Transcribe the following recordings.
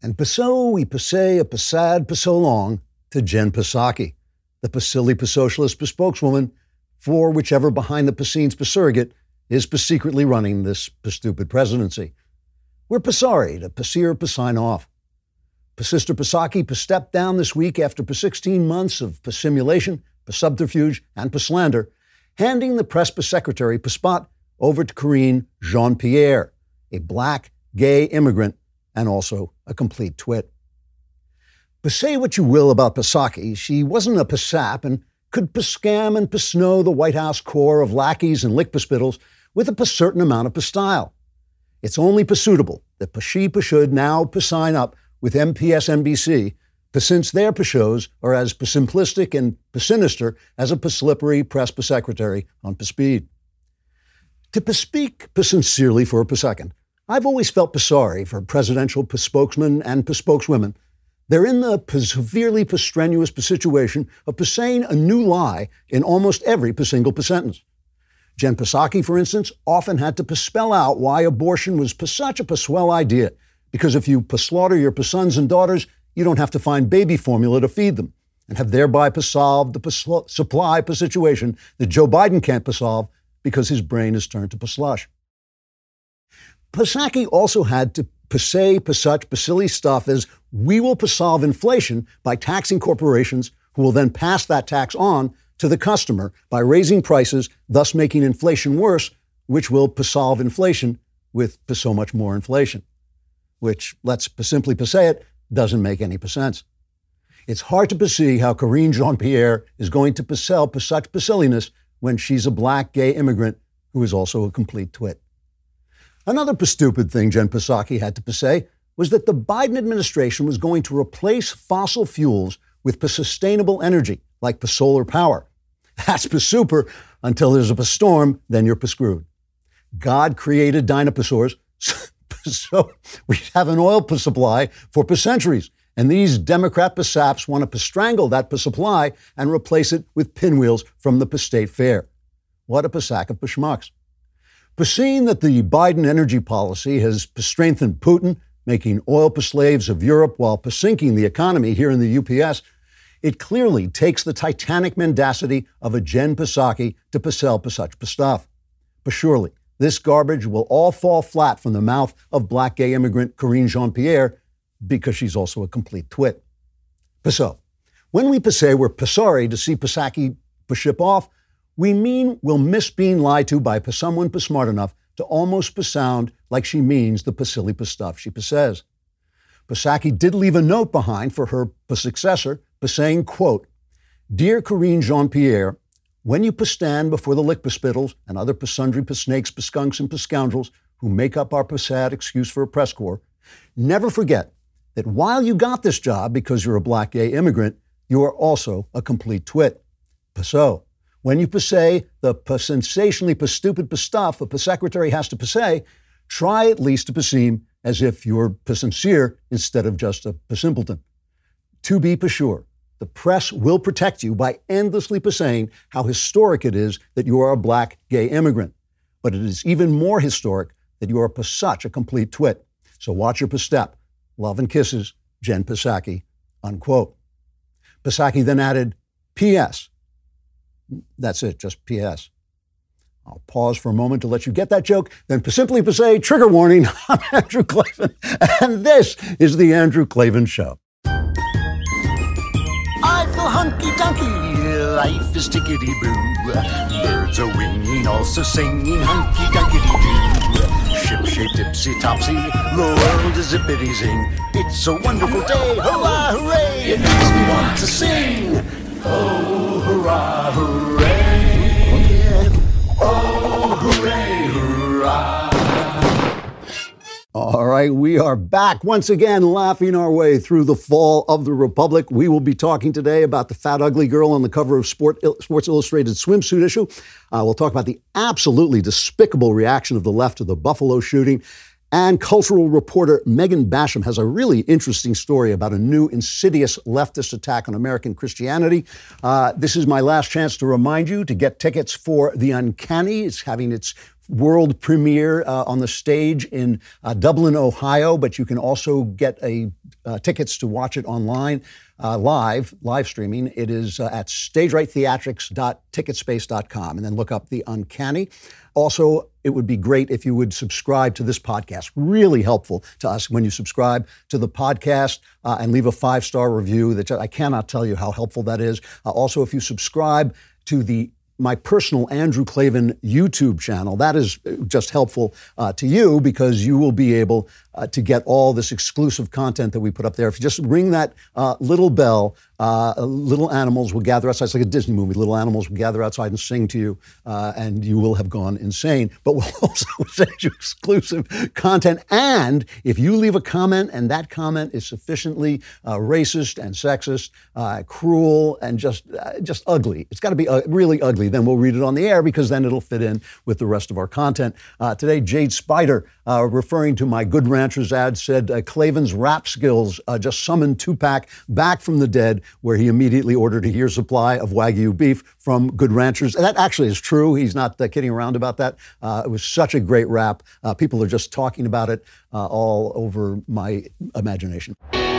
And so we passé a passade pas so long to Jen Psaki, the Pasili Socialist spokeswoman for whichever behind the scenes surrogate is secretly running this stupid presidency. We're sorry to pasir sign off. Sister Psaki stepped down this week after 16 months of simulation, subterfuge, and slander, handing the press secretary spot over to Karine Jean-Pierre, a black, gay immigrant and also a complete twit. But say what you will about Psaki, she wasn't a sap and could scam and snow the White House corps of lackeys and lickspittles with a certain amount of style. It's only suitable that she should now sign up with MSNBC, since their shows are as simplistic and sinister as a slippery press secretary on speed. To speak sincerely for a second, I've always felt sorry for presidential spokesmen and spokeswomen. They're in the severely strenuous situation of saying a new lie in almost every single sentence. Jen Psaki, for instance, often had to spell out why abortion was such a swell idea, because if you slaughter your sons and daughters, you don't have to find baby formula to feed them, and have thereby solved the supply situation that Joe Biden can't solve because his brain is turned to slush. Psaki also had to say such silly stuff as, we will solve inflation by taxing corporations who will then pass that tax on to the customer by raising prices, thus making inflation worse, which will solve inflation with so much more inflation. Which, let's simply say it, doesn't make any sense. It's hard to see how Karine Jean-Pierre is going to sell such silliness when she's a black gay immigrant who is also a complete twit. Another stupid thing Jen Psaki had to say was that the Biden administration was going to replace fossil fuels with sustainable energy, like solar power. That's super until there's a storm, then you're screwed. God created dinosaurs, so we have an oil supply for centuries. And these Democrat saps want to strangle that supply and replace it with pinwheels from the state fair. What a sack of schmucks. But seeing that the Biden energy policy has strengthened Putin, making oil slaves of Europe while sinking the economy here in the UPS, it clearly takes the titanic mendacity of a Jen Psaki to sell such stuff. But surely, this garbage will all fall flat from the mouth of black gay immigrant Karine Jean-Pierre because she's also a complete twit. So, when we say we're sorry to see Psaki ship off, we mean we'll miss being lied to by someone smart enough to almost sound like she means the silly stuff she says. Psaki did leave a note behind for her successor, saying, quote, "Dear Karine Jean-Pierre, when you stand before the lickspittles and other sundry snakes, skunks, and scoundrels who make up our sad excuse for a press corps, never forget that while you got this job because you're a black gay immigrant, you are also a complete twit. So, when you say the sensationally stupid stuff a secretary has to say, try at least to seem as if you're sincere instead of just a simpleton. To be sure, the press will protect you by endlessly saying how historic it is that you are a black gay immigrant. But it is even more historic that you are such a complete twit. So watch your step. Love and kisses, Jen Psaki," unquote. Psaki then added, "P.S." That's it, just P.S. I'll pause for a moment to let you get that joke, then simply say, trigger warning, I'm Andrew Klavan, and this is The Andrew Klavan Show. I feel hunky-dunky, life is tickety-boo. Birds are winging, also singing hunky-dunky-doo. Ship-shaped, ipsy-topsy, the world is zippity-zing. It's a wonderful day, hurrah, hooray! It makes me want to sing. Oh, hurrah, hooray! Oh, hooray, hurrah! All right, we are back once again, laughing our way through the fall of the Republic. We will be talking today about the fat, ugly girl on the cover of Sports Illustrated swimsuit issue. We'll talk about the absolutely despicable reaction of the left to the Buffalo shooting. And cultural reporter Megan Basham has a really interesting story about a new insidious leftist attack on American Christianity. This is my last chance to remind you to get tickets for The Uncanny. It's having its world premiere on the stage in Dublin, Ohio, but you can also get a tickets to watch it online, live streaming, it is at stagerighttheatrics.ticketspace.com, and then look up The Uncanny. Also, it would be great if you would subscribe to this podcast. Really helpful to us when you subscribe to the podcast and leave a 5-star review. That I cannot tell you how helpful that is. Also, if you subscribe to my personal Andrew Klavan YouTube channel, that is just helpful to you because you will be able to get all this exclusive content that we put up there. If you just ring that little bell, little animals will gather outside. It's like a Disney movie. Little animals will gather outside and sing to you, and you will have gone insane. But we'll also send you exclusive content. And if you leave a comment and that comment is sufficiently racist and sexist, cruel, and just ugly, it's got to be really ugly, then we'll read it on the air because then it'll fit in with the rest of our content. Today, Jade Spider, referring to my Good Ranchers ad, said Klavan's rap skills just summoned Tupac back from the dead, where he immediately ordered a year's supply of Wagyu beef from Good Ranchers. And that actually is true. He's not kidding around about that. It was such a great rap. People are just talking about it all over my imagination.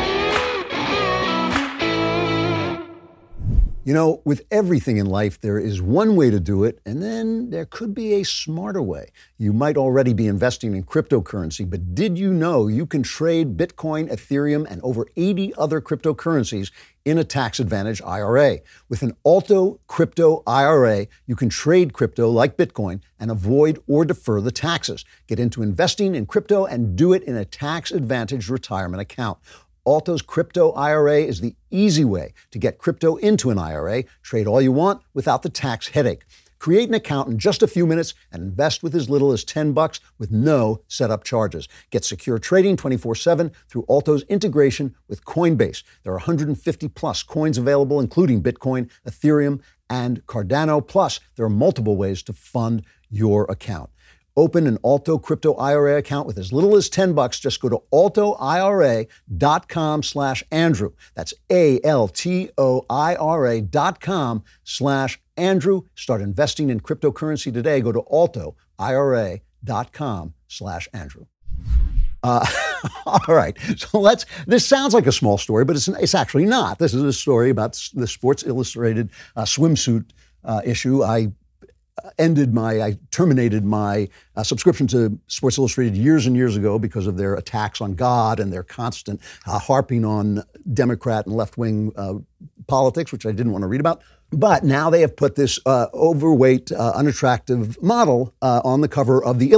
You know, with everything in life, there is one way to do it, and then there could be a smarter way. You might already be investing in cryptocurrency, but did you know you can trade Bitcoin, Ethereum, and over 80 other cryptocurrencies in a tax-advantaged IRA? With an Alto Crypto IRA, you can trade crypto like Bitcoin and avoid or defer the taxes. Get into investing in crypto and do it in a tax-advantaged retirement account. Alto's Crypto IRA is the easy way to get crypto into an IRA. Trade all you want without the tax headache. Create an account in just a few minutes and invest with as little as $10 with no setup charges. Get secure trading 24/7 through Alto's integration with Coinbase. There are 150 plus coins available, including Bitcoin, Ethereum, and Cardano. Plus, there are multiple ways to fund your account. Open an Alto Crypto IRA account with as little as $10. Just go to altoira.com/Andrew. That's ALTOIRA.com/Andrew. Start investing in cryptocurrency today. Go to altoira.com/Andrew. All right. So this sounds like a small story, but it's actually not. This is a story about the Sports Illustrated swimsuit issue. I terminated my subscription to Sports Illustrated years and years ago because of their attacks on God and their constant harping on Democrat and left-wing politics, which I didn't want to read about. But now they have put this overweight, unattractive model on the cover of the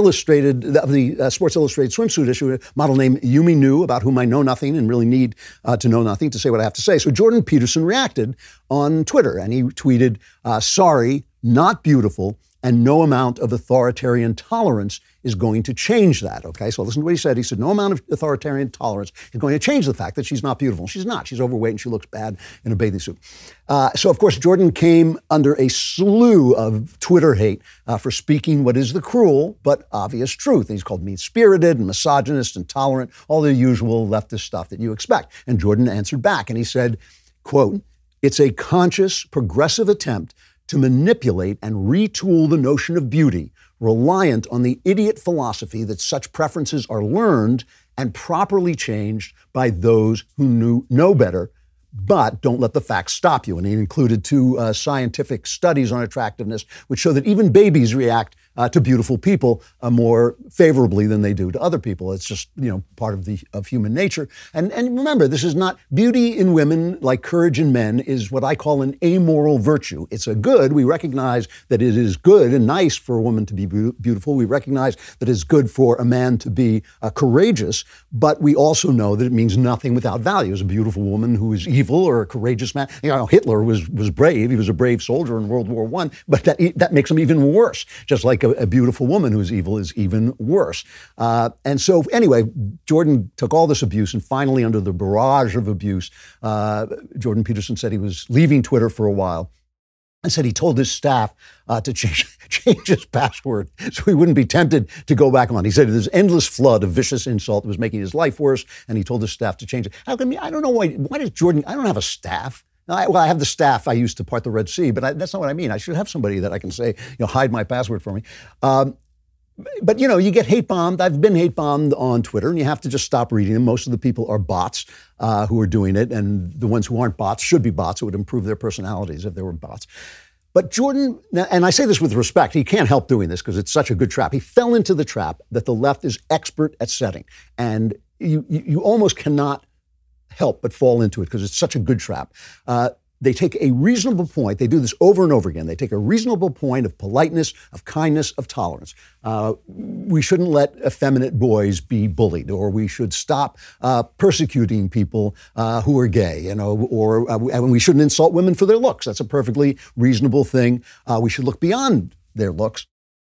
Sports Illustrated swimsuit issue, a model named Yumi Nu, about whom I know nothing and really need to know nothing to say what I have to say. So Jordan Peterson reacted on Twitter, and he tweeted, sorry, not beautiful, and no amount of authoritarian tolerance is going to change that, okay? So listen to what he said. He said, no amount of authoritarian tolerance is going to change the fact that she's not beautiful. She's not. She's overweight and she looks bad in a bathing suit. So, of course, Jordan came under a slew of Twitter hate for speaking what is the cruel but obvious truth. And he's called mean-spirited and misogynist, intolerant, all the usual leftist stuff that you expect. And Jordan answered back, and he said, quote, it's a conscious, progressive attempt to manipulate and retool the notion of beauty, reliant on the idiot philosophy that such preferences are learned and properly changed by those who know better, but don't let the facts stop you. And he included 2 scientific studies on attractiveness, which show that even babies react to beautiful people more favorably than they do to other people. It's just, part of human nature. And remember, this is not beauty in women like courage in men is what I call an amoral virtue. It's a good. We recognize that it is good and nice for a woman to be beautiful. We recognize that it's good for a man to be courageous, but we also know that it means nothing without values. A beautiful woman who is evil or a courageous man. Hitler was brave. He was a brave soldier in World War I, but that makes him even worse. Just like a beautiful woman who's evil is even worse. And so anyway, Jordan took all this abuse, and finally, under the barrage of abuse, Jordan Peterson said he was leaving Twitter for a while. And said he told his staff to change his password so he wouldn't be tempted to go back on. He said there's endless flood of vicious insult that was making his life worse, and he told his staff to change it. How come? I don't know why does Jordan? I don't have a staff. I have the staff I used to part the Red Sea, but that's not what I mean. I should have somebody that I can say, hide my password for me. But, you get hate bombed. I've been hate bombed on Twitter, and you have to just stop reading them. Most of the people are bots who are doing it, and the ones who aren't bots should be bots. It would improve their personalities if they were bots. But Jordan, and I say this with respect, he can't help doing this because it's such a good trap. He fell into the trap that the left is expert at setting. And you almost cannot help but fall into it because it's such a good trap. They take a reasonable point. They do this over and over again. They take a reasonable point of politeness, of kindness, of tolerance. We shouldn't let effeminate boys be bullied, or we should stop persecuting people who are gay, or we shouldn't insult women for their looks. That's a perfectly reasonable thing. We should look beyond their looks.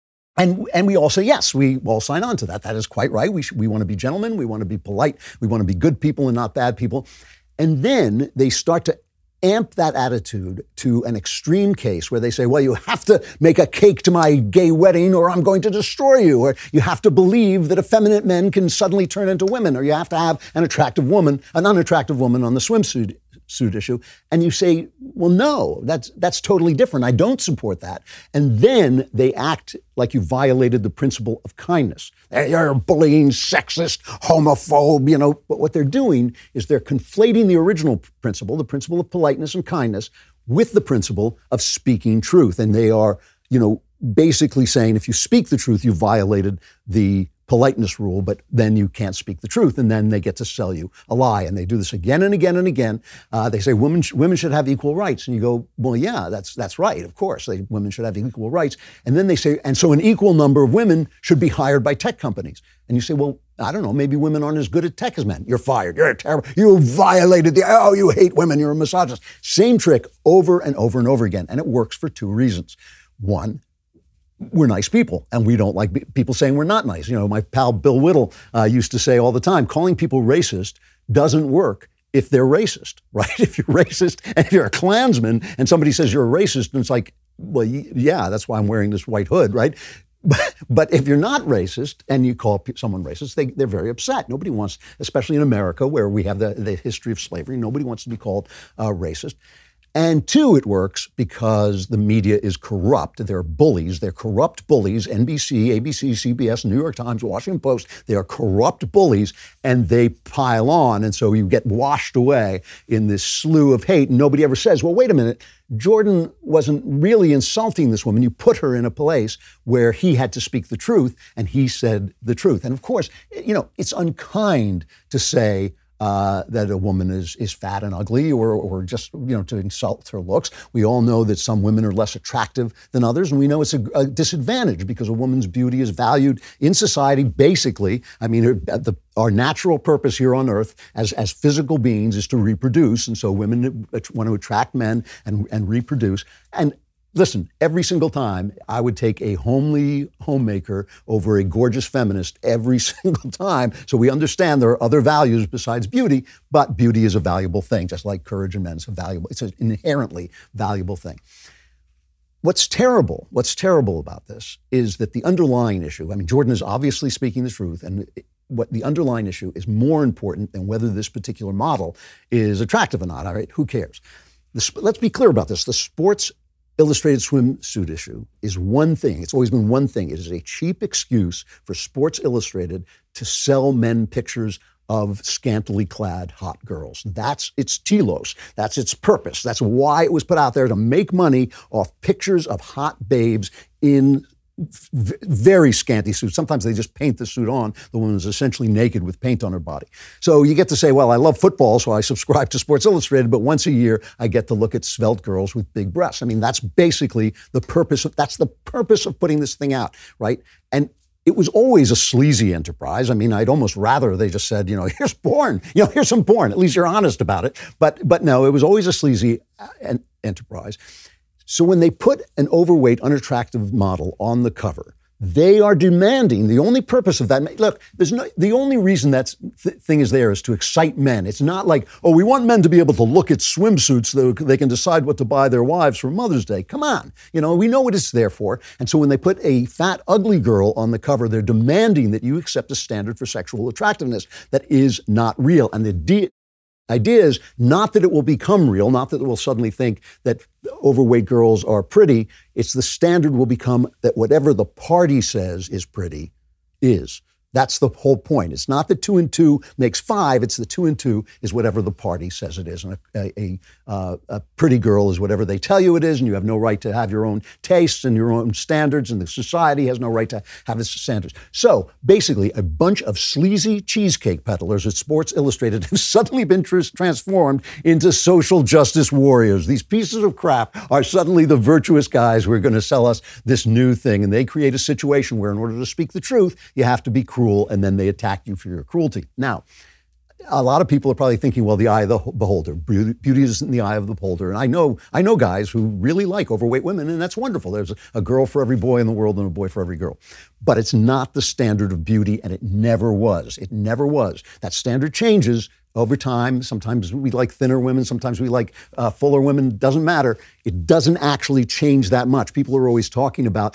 And we all say, yes, we all sign on to that. That is quite right. We want to be gentlemen. We want to be polite. We want to be good people and not bad people. And then they start to amp that attitude to an extreme case where they say, well, you have to make a cake to my gay wedding or I'm going to destroy you. Or you have to believe that effeminate men can suddenly turn into women. Or you have to have an unattractive woman on the swimsuit issue. And you say, well, no, that's totally different. I don't support that. And then they act like you violated the principle of kindness. You're bullying, sexist, homophobe, But what they're doing is they're conflating the original principle, the principle of politeness and kindness, with the principle of speaking truth. And they are, basically saying if you speak the truth, you violated the politeness rule, but then you can't speak the truth, and then they get to sell you a lie. And they do this again and again and again. They say women should have equal rights, and you go, well, yeah, that's right, of course, women should have equal rights. And then they say, and so an equal number of women should be hired by tech companies. And you say, well, I don't know, maybe women aren't as good at tech as men. You're fired. You're terrible. You violated you hate women. You're a misogynist. Same trick over and over and over again, and it works for two reasons. One, we're nice people, and we don't like people saying we're not nice. My pal Bill Whittle used to say all the time, calling people racist doesn't work if they're racist, right? If you're racist, and if you're a Klansman, and somebody says you're a racist, and it's like, well, yeah, that's why I'm wearing this white hood, right? But if you're not racist and you call someone racist, they're very upset. Nobody wants, especially in America where we have the history of slavery, nobody wants to be called racist. And two, it works because the media is corrupt. They're bullies. They're corrupt bullies. NBC, ABC, CBS, New York Times, Washington Post, they are corrupt bullies, and they pile on. And so you get washed away in this slew of hate. And nobody ever says, well, wait a minute, Jordan wasn't really insulting this woman. You put her in a place where he had to speak the truth, and he said the truth. And of course, it's unkind to say, that a woman is fat and ugly or just, to insult her looks. We all know that some women are less attractive than others, and we know it's a disadvantage because a woman's beauty is valued in society basically. I mean, our natural purpose here on earth as physical beings is to reproduce, and so women want to attract men and reproduce. And listen, every single time I would take a homely homemaker over a gorgeous feminist every single time. So we understand there are other values besides beauty, but beauty is a valuable thing, just like courage in men is it's an inherently valuable thing. What's terrible about this is that the underlying issue, Jordan is obviously speaking the truth, and what the underlying issue is more important than whether this particular model is attractive or not. All right, who cares? Let's be clear about this. The Sports Illustrated swimsuit issue is one thing. It's always been one thing. It is a cheap excuse for Sports Illustrated to sell men pictures of scantily clad hot girls. That's its telos. That's its purpose. That's why it was put out there, to make money off pictures of hot babes in very scanty suits. Sometimes they just paint the suit on. The woman is essentially naked with paint on her body. So you get to say, well, I love football, so I subscribe to Sports Illustrated, but once a year I get to look at svelte girls with big breasts. That's basically the purpose of putting this thing out, right? And it was always a sleazy enterprise. I'd almost rather they just said, here's porn, here's some porn. At least you're honest about it. But no, it was always a sleazy enterprise. So when they put an overweight, unattractive model on the cover, they are demanding, the only purpose of that, look, the only reason that thing is there is to excite men. It's not like, we want men to be able to look at swimsuits so they can decide what to buy their wives for Mother's Day. Come on. We know what it's there for. And so when they put a fat, ugly girl on the cover, they're demanding that you accept a standard for sexual attractiveness that is not real. And the idea is not that it will become real, not that it will suddenly think that overweight girls are pretty. It's the standard will become that whatever the party says is pretty is. That's the whole point. It's not that 2 and 2 makes 5. It's the 2 and 2 is whatever the party says it is. And a pretty girl is whatever they tell you it is, and you have no right to have your own tastes and your own standards, and the society has no right to have its standards. So basically, a bunch of sleazy cheesecake peddlers at Sports Illustrated have suddenly been transformed into social justice warriors. These pieces of crap are suddenly the virtuous guys who are going to sell us this new thing, and they create a situation where in order to speak the truth, you have to be cruel, and then they attack you for your cruelty. Now, a lot of people are probably thinking, well, the eye of the beholder. Beauty is in the eye of the beholder. And I know guys who really like overweight women, and that's wonderful. There's a girl for every boy in the world and a boy for every girl. But it's not the standard of beauty, and it never was. It never was. That standard changes over time. Sometimes we like thinner women. Sometimes we like fuller women. Doesn't matter. It doesn't actually change that much. People are always talking about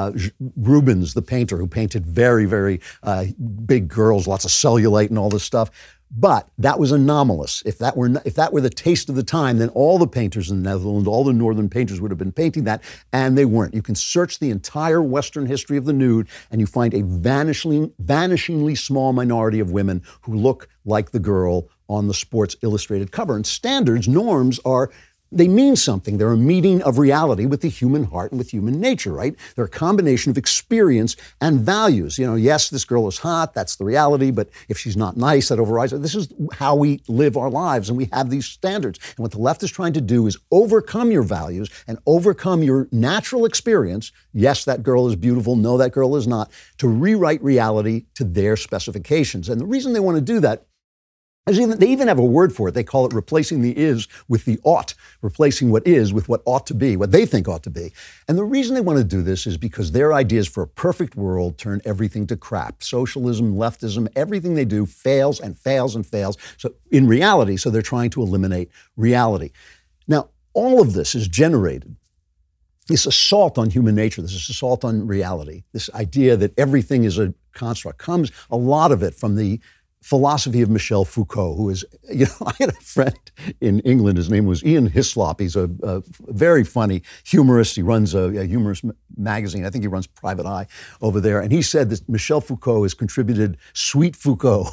Rubens, the painter, who painted very, very big girls, lots of cellulite and all this stuff. But that was anomalous. If that were the taste of the time, then all the painters in the Netherlands, all the northern painters would have been painting that, and they weren't. You can search the entire Western history of the nude, and you find a vanishingly small minority of women who look like the girl on the Sports Illustrated cover. And standards, norms they mean something. They're a meeting of reality with the human heart and with human nature, right? They're a combination of experience and values. Yes, this girl is hot, that's the reality, but if she's not nice, that overrides it. This is how we live our lives, and we have these standards. And what the left is trying to do is overcome your values and overcome your natural experience. Yes, that girl is beautiful. No, that girl is not. To rewrite reality to their specifications. And the reason they want to do that, they even have a word for it. They call it replacing the is with the ought, replacing what is with what ought to be, what they think ought to be. And the reason they want to do this is because their ideas for a perfect world turn everything to crap. Socialism, leftism, everything they do fails and fails and fails. So in reality, so they're trying to eliminate reality. Now, all of this is generated. This assault on human nature, this assault on reality, this idea that everything is a construct, comes a lot of it from the philosophy of Michel Foucault, who is, I had a friend in England, his name was Ian Hislop. He's a very funny humorist. He runs a humorous magazine. I think he runs Private Eye over there. And he said that Michel Foucault has contributed Sweet Foucault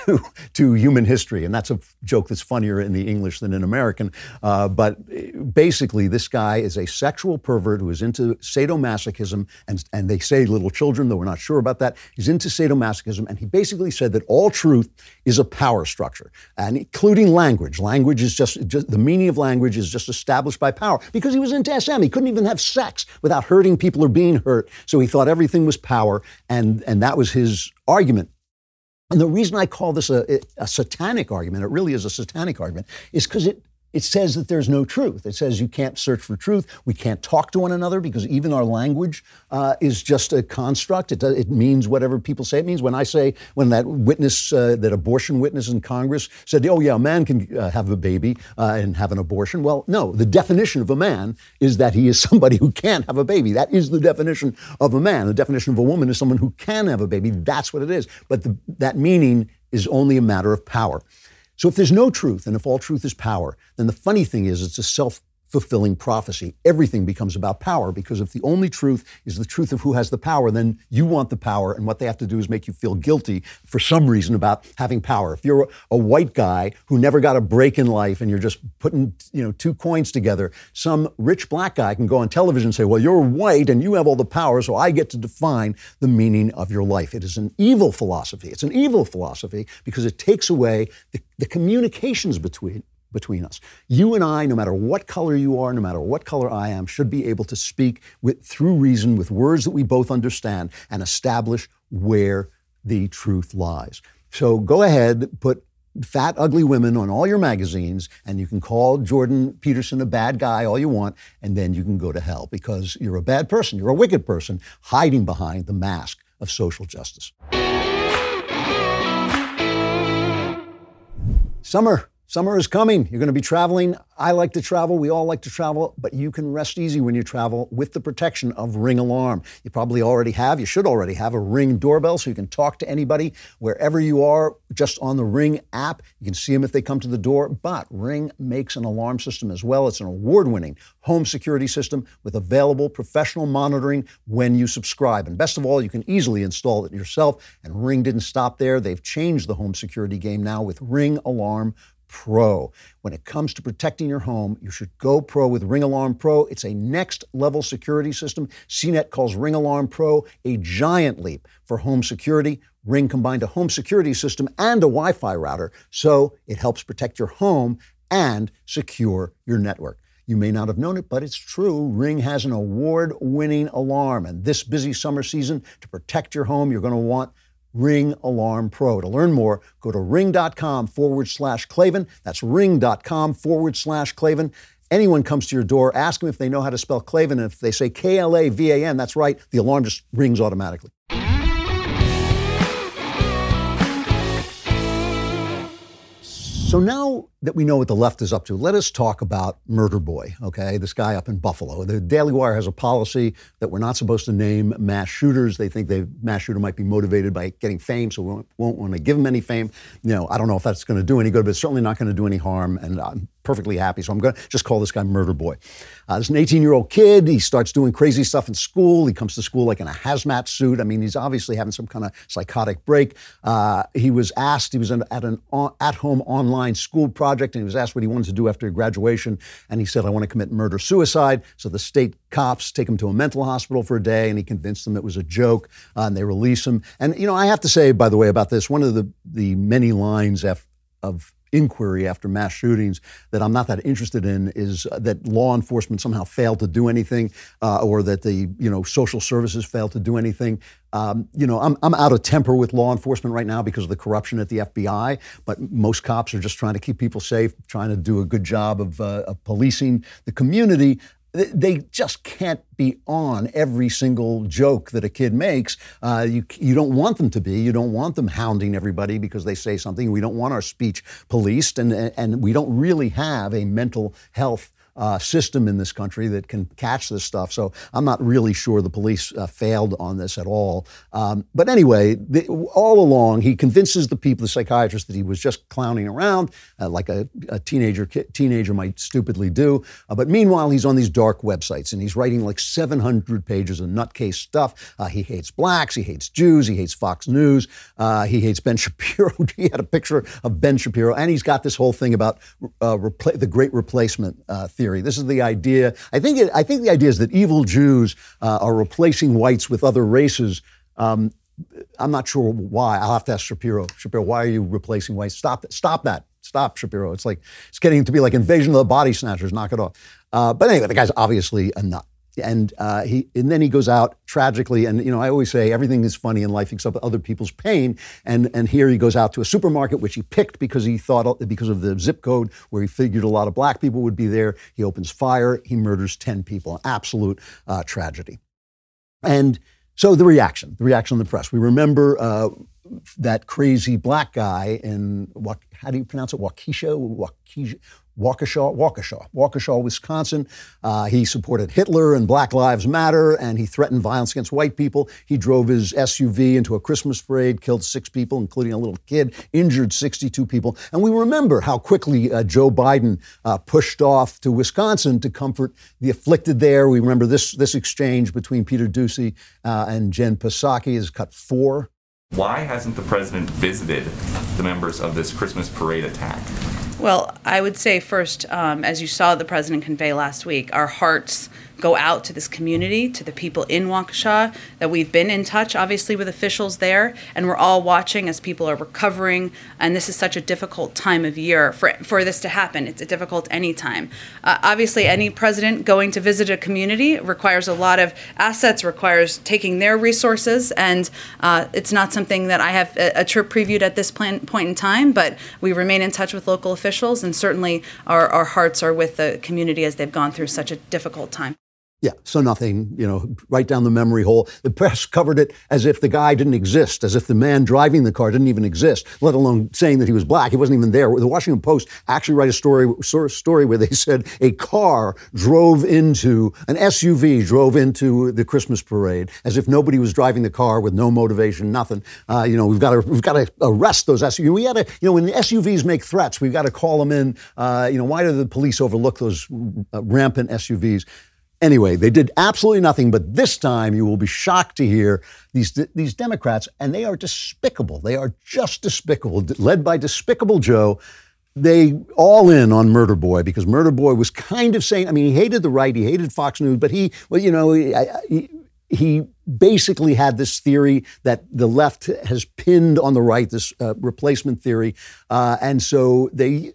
to human history. And that's a joke that's funnier in the English than in American. But basically, this guy is a sexual pervert who is into sadomasochism. And they say little children, though we're not sure about that. He's into sadomasochism. And he basically said that all truth is a power structure, and including language. Language is just the meaning of language is just established by power, because he was into SM. He couldn't even have sex without hurting people or being hurt. So he thought everything was power, and that was his argument. And the reason I call this a satanic argument, it really is a satanic argument, is because it says that there's no truth. It says you can't search for truth. We can't talk to one another because even our language is just a construct. It means whatever people say it means. When that witness, that abortion witness in Congress said, oh yeah, a man can have a baby and have an abortion. Well, no, the definition of a man is that he is somebody who can't have a baby. That is the definition of a man. The definition of a woman is someone who can have a baby. That's what it is. But that meaning is only a matter of power. So if there's no truth, and if all truth is power, then the funny thing is it's a self-fulfilling prophecy. Everything becomes about power, because if the only truth is the truth of who has the power, then you want the power, and what they have to do is make you feel guilty for some reason about having power. If you're a white guy who never got a break in life and you're just putting 2 coins together, some rich black guy can go on television and say, well, you're white and you have all the power, so I get to define the meaning of your life. It is an evil philosophy. It's an evil philosophy because it takes away the communications between us. You and I, no matter what color you are, no matter what color I am, should be able to speak through reason, with words that we both understand, and establish where the truth lies. So go ahead, put fat, ugly women on all your magazines, and you can call Jordan Peterson a bad guy all you want, and then you can go to hell because you're a bad person. You're a wicked person hiding behind the mask of social justice. Summer is coming. You're going to be traveling. I like to travel. We all like to travel, but you can rest easy when you travel with the protection of Ring Alarm. You probably already have, you should already have a Ring doorbell so you can talk to anybody wherever you are just on the Ring app. You can see them if they come to the door, but Ring makes an alarm system as well. It's an award-winning home security system with available professional monitoring when you subscribe. And best of all, you can easily install it yourself. And Ring didn't stop there. They've changed the home security game now with Ring Alarm Pro. When it comes to protecting your home, you should go pro with Ring Alarm Pro. It's a next-level security system. CNET calls Ring Alarm Pro a giant leap for home security. Ring combined a home security system and a Wi-Fi router, so it helps protect your home and secure your network. You may not have known it, but it's true. Ring has an award-winning alarm, and this busy summer season, to protect your home, you're going to want Ring Alarm Pro. To learn more, go to ring.com/Klavan. That's ring.com/Klavan. Anyone comes to your door, ask them if they know how to spell Klavan, and if they say Klavan, that's right, the alarm just rings automatically. So now that we know what the left is up to, let us talk about Murder Boy, okay? This guy up in Buffalo. The Daily Wire has a policy that we're not supposed to name mass shooters. They think the mass shooter might be motivated by getting fame, so we won't want to give him any fame. You know, I don't know if that's going to do any good, but it's certainly not going to do any harm, and I'm perfectly happy. So I'm going to just call this guy Murder Boy. There's an 18-year-old kid. He starts doing crazy stuff in school. He comes to school like in a hazmat suit. I mean, he's obviously having some kind of psychotic break. He was at an at-home online school project, and he was asked what he wanted to do after graduation. And he said, I want to commit murder-suicide. So the state cops take him to a mental hospital for a day, and he convinced them it was a joke, and they release him. And, you know, I have to say, by the way, about this, one of the many lines of inquiry after mass shootings that I'm not that interested in is that law enforcement somehow failed to do anything, or that the social services failed to do anything. I'm out of temper with law enforcement right now because of the corruption at the FBI, but most cops are just trying to keep people safe, trying to do a good job of policing the community. They just can't be on every single joke that a kid makes. You don't want them to be. You don't want them hounding everybody because they say something. We don't want our speech policed, and we don't really have a mental health system in this country that can catch this stuff. So I'm not really sure the police failed on this at all. But anyway, all along, he convinces the psychiatrist, that he was just clowning around like a teenager might stupidly do. But meanwhile, he's on these dark websites, and he's writing like 700 pages of nutcase stuff. He hates blacks. He hates Jews. He hates Fox News. He hates Ben Shapiro. He had a picture of Ben Shapiro, and he's got this whole thing about the Great Replacement theory. This is the idea. I think the idea is that evil Jews are replacing whites with other races. I'm not sure why. I'll have to ask Shapiro. Shapiro, why are you replacing whites? Stop that. Stop, Shapiro. It's getting to be like Invasion of the Body Snatchers. Knock it off. But anyway, the guy's obviously a nut. And then he goes out tragically, and I always say everything is funny in life except other people's pain. And here he goes out to a supermarket, which he picked because he thought, because of the zip code where he figured a lot of black people would be there. He opens fire. He murders 10 people. An absolute tragedy. And so the reaction in the press. We remember that crazy black guy in how do you pronounce it? Waukesha, Wisconsin. He supported Hitler and Black Lives Matter, and he threatened violence against white people. He drove his SUV into a Christmas parade, killed 6 people, including a little kid, injured 62 people. And we remember how quickly Joe Biden pushed off to Wisconsin to comfort the afflicted there. We remember this exchange between Peter Doocy and Jen Psaki is cut 4. Why hasn't the president visited the members of this Christmas parade attack? Well, I would say first, as you saw the president convey last week, our hearts go out to this community, to the people in Waukesha, that we've been in touch, obviously, with officials there, and we're all watching as people are recovering, and this is such a difficult time of year for this to happen. It's difficult any time. Obviously, any president going to visit a community requires a lot of assets, requires taking their resources, and it's not something that I have a trip previewed at this point in time, but we remain in touch with local officials, and certainly our hearts are with the community as they've gone through such a difficult time. Yeah, so nothing, right down the memory hole. The press covered it as if the guy didn't exist, as if the man driving the car didn't even exist, let alone saying that he was black. He wasn't even there. The Washington Post actually wrote a story where they said an SUV drove into the Christmas parade, as if nobody was driving the car with no motivation, nothing. We've got to arrest those SUVs. We got to, when the SUVs make threats, we've got to call them in. Why do the police overlook those rampant SUVs? Anyway, they did absolutely nothing, but this time you will be shocked to hear these Democrats, and they are despicable. They are just despicable, led by Despicable Joe. They all in on Murder Boy, because Murder Boy was kind of saying, he hated the right, he hated Fox News, but he basically had this theory that the left has pinned on the right, this replacement theory. And so this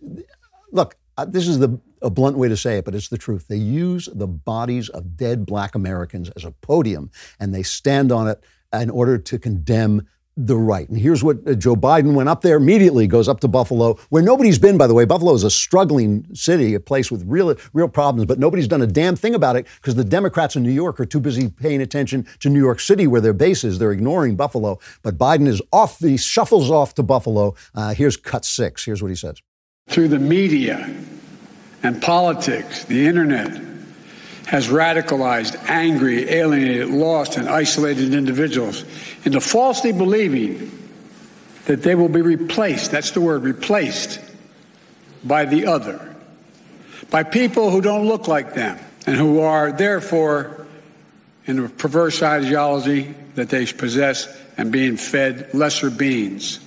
is a blunt way to say it, but it's the truth. They use the bodies of dead black Americans as a podium, and they stand on it in order to condemn the right. And here's what Joe Biden went up there, immediately goes up to Buffalo, where nobody's been, by the way. Buffalo is a struggling city, a place with real problems, but nobody's done a damn thing about it because the Democrats in New York are too busy paying attention to New York City, where their base is. They're ignoring Buffalo. But Biden is off, he shuffles off to Buffalo. Here's cut 6. Here's what he says. Through the media and politics, the internet has radicalized, angry, alienated, lost, and isolated individuals into falsely believing that they will be replaced, that's the word, replaced, by the other, by people who don't look like them and who are, therefore, in a perverse ideology that they possess and being fed lesser beings.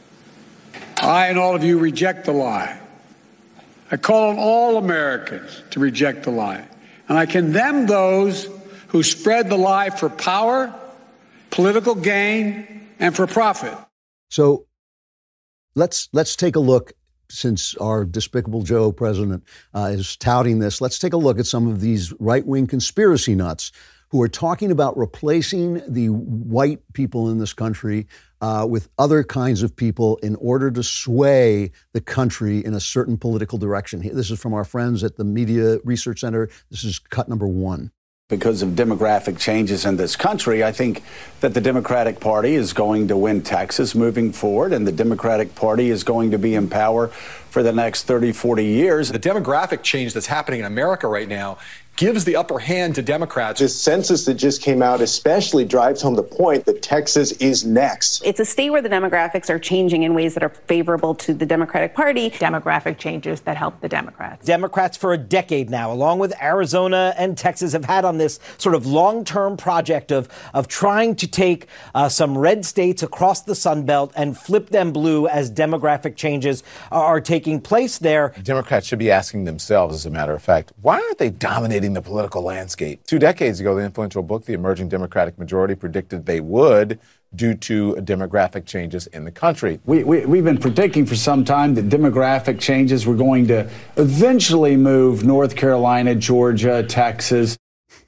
I and all of you reject the lie. I call on all Americans to reject the lie. And I condemn those who spread the lie for power, political gain, and for profit. So let's take a look, since our Despicable Joe president is touting this, let's take a look at some of these right-wing conspiracy nuts who are talking about replacing the white people in this country with other kinds of people in order to sway the country in a certain political direction. This is from our friends at the Media Research Center. This is cut number 1. Because of demographic changes in this country, I think that the Democratic Party is going to win Texas moving forward, and the Democratic Party is going to be in power for the next 30, 40 years. The demographic change that's happening in America right now gives the upper hand to Democrats. This census that just came out especially drives home the point that Texas is next. It's a state where the demographics are changing in ways that are favorable to the Democratic Party. Demographic changes that help the Democrats. Democrats for a decade now, along with Arizona and Texas, have had on this sort of long-term project of trying to take some red states across the Sun Belt and flip them blue as demographic changes are taking place there. Democrats should be asking themselves, as a matter of fact, why aren't they dominating the political landscape? 2 decades ago, the influential book, The Emerging Democratic Majority, predicted they would due to demographic changes in the country. We've been predicting for some time that demographic changes were going to eventually move North Carolina, Georgia, Texas.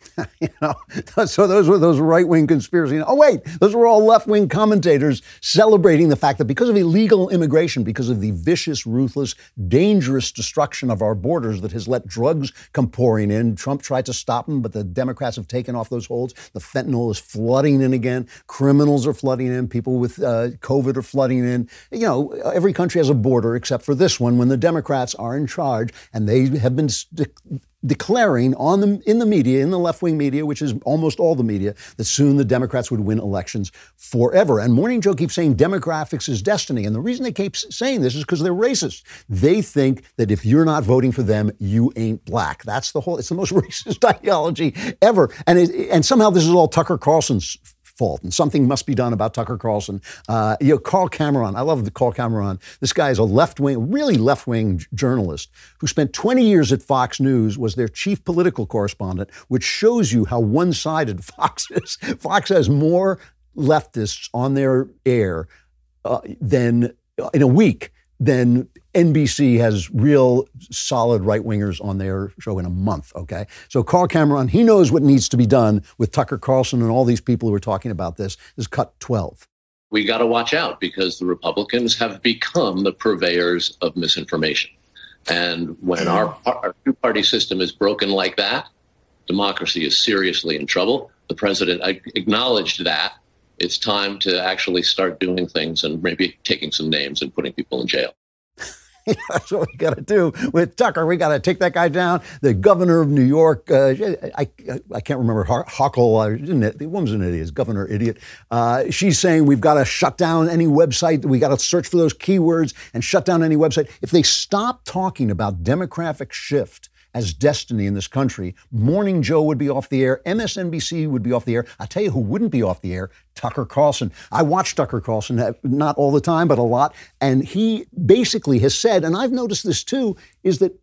So those were those right-wing conspiracy. Oh, wait, those were all left-wing commentators celebrating the fact that because of illegal immigration, because of the vicious, ruthless, dangerous destruction of our borders that has let drugs come pouring in, Trump tried to stop them, but the Democrats have taken off those holds. The fentanyl is flooding in again. Criminals are flooding in. People with COVID are flooding in. Every country has a border except for this one when the Democrats are in charge, and they have been declaring in the media, in the left-wing media, which is almost all the media, that soon the Democrats would win elections forever. And Morning Joe keeps saying demographics is destiny. And the reason they keep saying this is because they're racist. They think that if you're not voting for them, you ain't black. It's the most racist ideology ever. And somehow this is all Tucker Carlson's fault, and something must be done about Tucker Carlson. Carl Cameron, I love Carl Cameron. This guy is a really left-wing journalist who spent 20 years at Fox News, was their chief political correspondent, which shows you how one-sided Fox is. Fox has more leftists on their air in a week than NBC has real solid right-wingers on their show in a month, okay? So Carl Cameron, he knows what needs to be done with Tucker Carlson and all these people who are talking about this. This is cut 12. We got to watch out because the Republicans have become the purveyors of misinformation. And when our two-party system is broken like that, democracy is seriously in trouble. The president acknowledged that. It's time to actually start doing things and maybe taking some names and putting people in jail. That's what we got to do with Tucker. We got to take that guy down. The governor of New York, I can't remember, Hochul, the woman's an idiot, governor idiot. She's saying we've got to shut down any website. We got to search for those keywords and shut down any website. If they stop talking about demographic shift as destiny in this country, Morning Joe would be off the air, MSNBC would be off the air. I'll tell you who wouldn't be off the air, Tucker Carlson. I watch Tucker Carlson, not all the time, but a lot. And he basically has said, and I've noticed this too, is that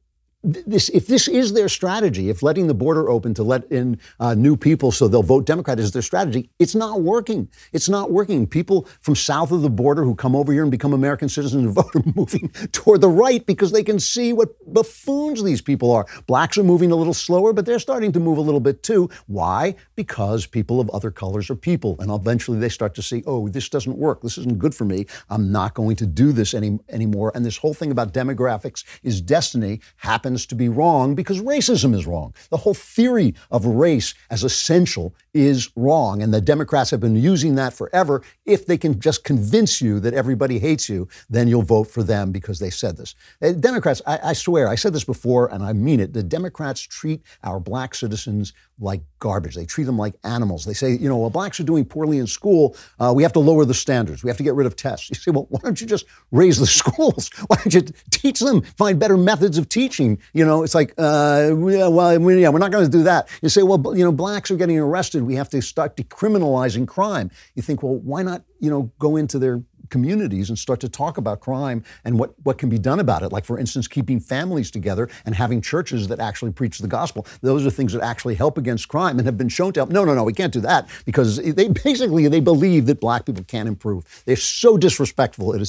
if this is their strategy, if letting the border open to let in new people so they'll vote Democrat is their strategy, it's not working. It's not working. People from south of the border who come over here and become American citizens and vote are moving toward the right because they can see what buffoons these people are. Blacks are moving a little slower, but they're starting to move a little bit too. Why? Because people of other colors are people. And eventually they start to see, oh, this doesn't work. This isn't good for me. I'm not going to do this anymore. And this whole thing about demographics is destiny happens to be wrong because racism is wrong. The whole theory of race as essential is wrong. And the Democrats have been using that forever. If they can just convince you that everybody hates you, then you'll vote for them because they said this. Democrats, I swear, I said this before and I mean it. The Democrats treat our black citizens like garbage. They treat them like animals. They say, well, blacks are doing poorly in school. We have to lower the standards. We have to get rid of tests. You say, well, why don't you just raise the schools? Why don't you teach them, find better methods of teaching? It's like, we're not going to do that. You say, well, blacks are getting arrested. We have to start decriminalizing crime. You think, well, why not, go into their communities and start to talk about crime and what can be done about it. Like, for instance, keeping families together and having churches that actually preach the gospel. Those are things that actually help against crime and have been shown to help. No, we can't do that because they believe that black people can't improve. They're so disrespectful. It's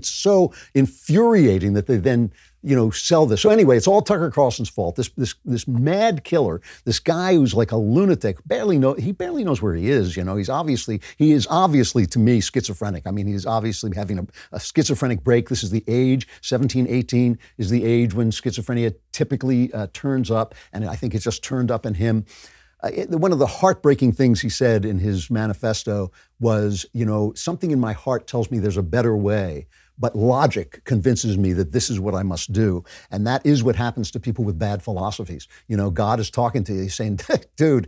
so infuriating that they then sell this. So anyway, it's all Tucker Carlson's fault. This mad killer, this guy who's like a lunatic, he barely knows where he is. He is obviously to me schizophrenic. I mean, he's obviously having a schizophrenic break. This is the age, 17, 18 is the age when schizophrenia typically turns up. And I think it's just turned up in him. One of the heartbreaking things he said in his manifesto was, something in my heart tells me there's a better way. But logic convinces me that this is what I must do. And that is what happens to people with bad philosophies. God is talking to you. He's saying, dude,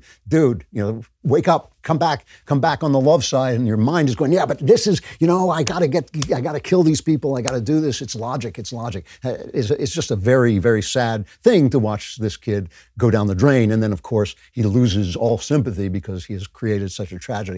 wake up, come back on the love side. And your mind is going, yeah, but this is, I got to kill these people. I got to do this. It's logic. It's just a very, very sad thing to watch this kid go down the drain. And then, of course, he loses all sympathy because he has created such a tragedy.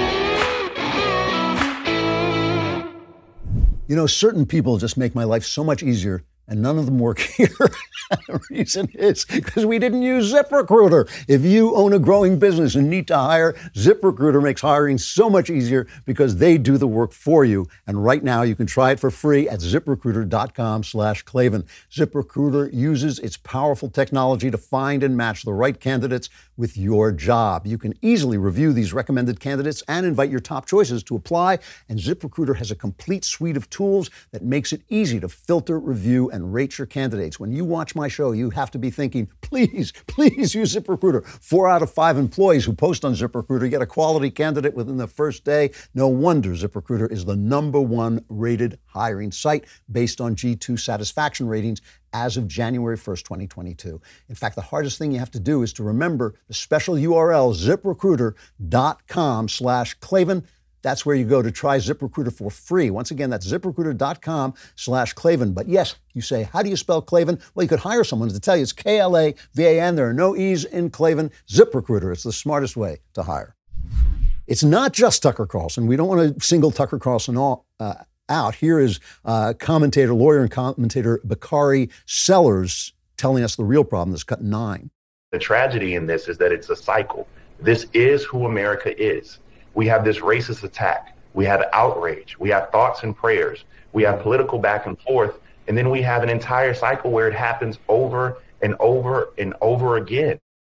Certain people just make my life so much easier, and none of them work here. The reason is because we didn't use ZipRecruiter. If you own a growing business and need to hire, ZipRecruiter makes hiring so much easier because they do the work for you. And right now, you can try it for free at ZipRecruiter.com/Klavan. ZipRecruiter uses its powerful technology to find and match the right candidates with your job. You can easily review these recommended candidates and invite your top choices to apply. And ZipRecruiter has a complete suite of tools that makes it easy to filter, review, and rate your candidates. When you watch my show, you have to be thinking, please use ZipRecruiter. 4 out of 5 employees who post on ZipRecruiter get a quality candidate within the first day. No wonder ZipRecruiter is the #1 rated hiring site based on G2 satisfaction ratings as of January 1st, 2022. In fact, the hardest thing you have to do is to remember the special URL, ZipRecruiter.com/Klavan. That's where you go to try ZipRecruiter for free. Once again, that's ZipRecruiter.com/Klavan. But yes, you say, how do you spell Klavan? Well, you could hire someone to tell you it's Klavan. There are no E's in Klavan. ZipRecruiter, it's the smartest way to hire. It's not just Tucker Carlson. We don't want to single Tucker Carlson out. Here is lawyer and commentator Bakari Sellers telling us the real problem, this cut 9. The tragedy in this is that it's a cycle. This is who America is. We have this racist attack. We have outrage. We have thoughts and prayers. We have political back and forth. And then we have an entire cycle where it happens over and over and over again.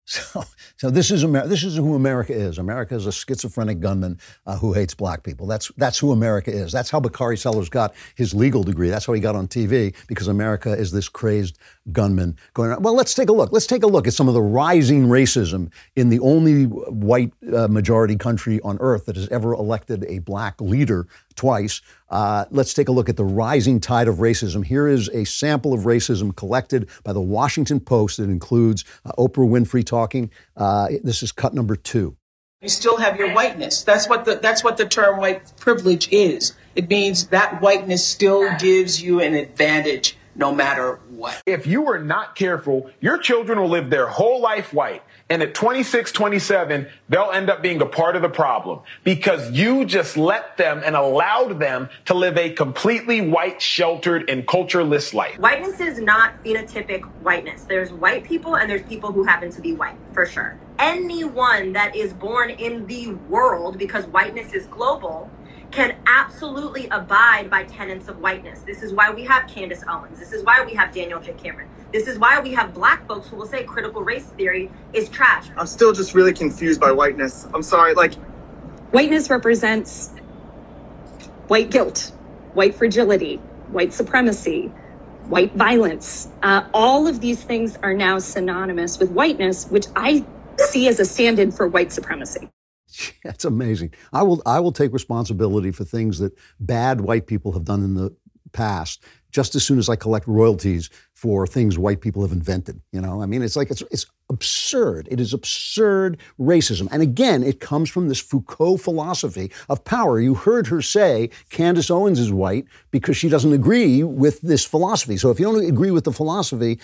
So this is who America is. America is a schizophrenic gunman who hates black people. That's who America is. That's how Bakari Sellers got his legal degree. That's how he got on TV, because America is this crazed gunman going around. Well, let's take a look. Let's take a look at some of the rising racism in the only white majority country on earth that has ever elected a black leader twice. Let's take a look at the rising tide of racism. Here is a sample of racism collected by the Washington Post. It includes Oprah Winfrey talking. This is cut number 2. You still have your whiteness. That's what the term white privilege is. It means that whiteness still gives you an advantage no matter what. If you are not careful, your children will live their whole life white. And at 26, 27, they'll end up being a part of the problem because you just let them and allowed them to live a completely white, sheltered, and cultureless life. Whiteness is not phenotypic whiteness. There's white people and there's people who happen to be white, for sure. Anyone that is born in the world, because whiteness is global, can absolutely abide by tenets of whiteness. This is why we have Candace Owens. This is why we have Daniel J. Cameron. This is why we have black folks who will say critical race theory is trash. I'm still just really confused by whiteness. I'm sorry, Whiteness represents white guilt, white fragility, white supremacy, white violence. All of these things are now synonymous with whiteness, which I see as a stand-in for white supremacy. That's amazing. I will take responsibility for things that bad white people have done in the past just as soon as I collect royalties for things white people have invented. You know, I mean, it's absurd. It is absurd racism. And again, it comes from this Foucault philosophy of power. You heard her say Candace Owens is white because she doesn't agree with this philosophy. So if you don't agree with the philosophy,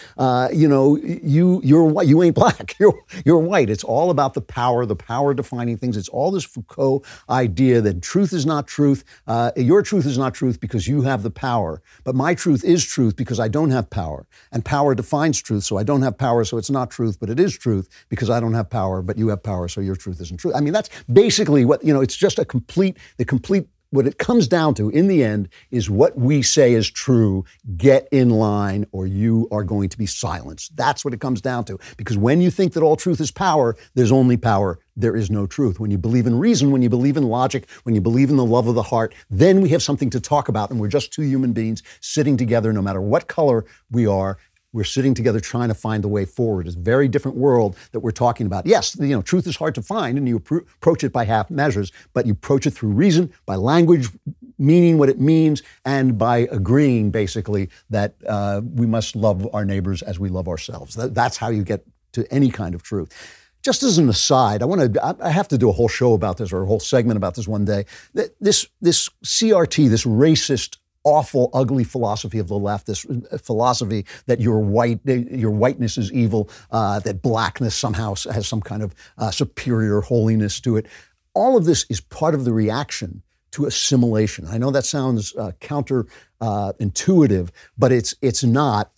you're white. You ain't black. You're white. It's all about the power defining things. It's all this Foucault idea that truth is not truth. Your truth is not truth because you have the power. But my truth is truth because I don't have power. And power defines truth, so I don't have power, so it's not truth, but it is truth because I don't have power, but you have power, so your truth isn't truth. I mean, that's basically what, it's just the complete, what it comes down to in the end is what we say is true, get in line, or you are going to be silenced. That's what it comes down to. Because when you think that all truth is power, there's only power. There is no truth. When you believe in reason, when you believe in logic, when you believe in the love of the heart, then we have something to talk about, and we're just two human beings sitting together, no matter what color we are. We're sitting together trying to find the way forward. It's a very different world that we're talking about. Yes, truth is hard to find, and you approach it by half measures, but you approach it through reason, by language, meaning what it means, and by agreeing, basically, that we must love our neighbors as we love ourselves. That's how you get to any kind of truth. Just as an aside, I have to do a whole show about this, or a whole segment about this one day. This CRT, this racist, awful, ugly philosophy of the left, this philosophy that your whiteness is evil, that blackness somehow has some kind of superior holiness to it. All of this is part of the reaction to assimilation. I know that sounds counterintuitive, but it's not.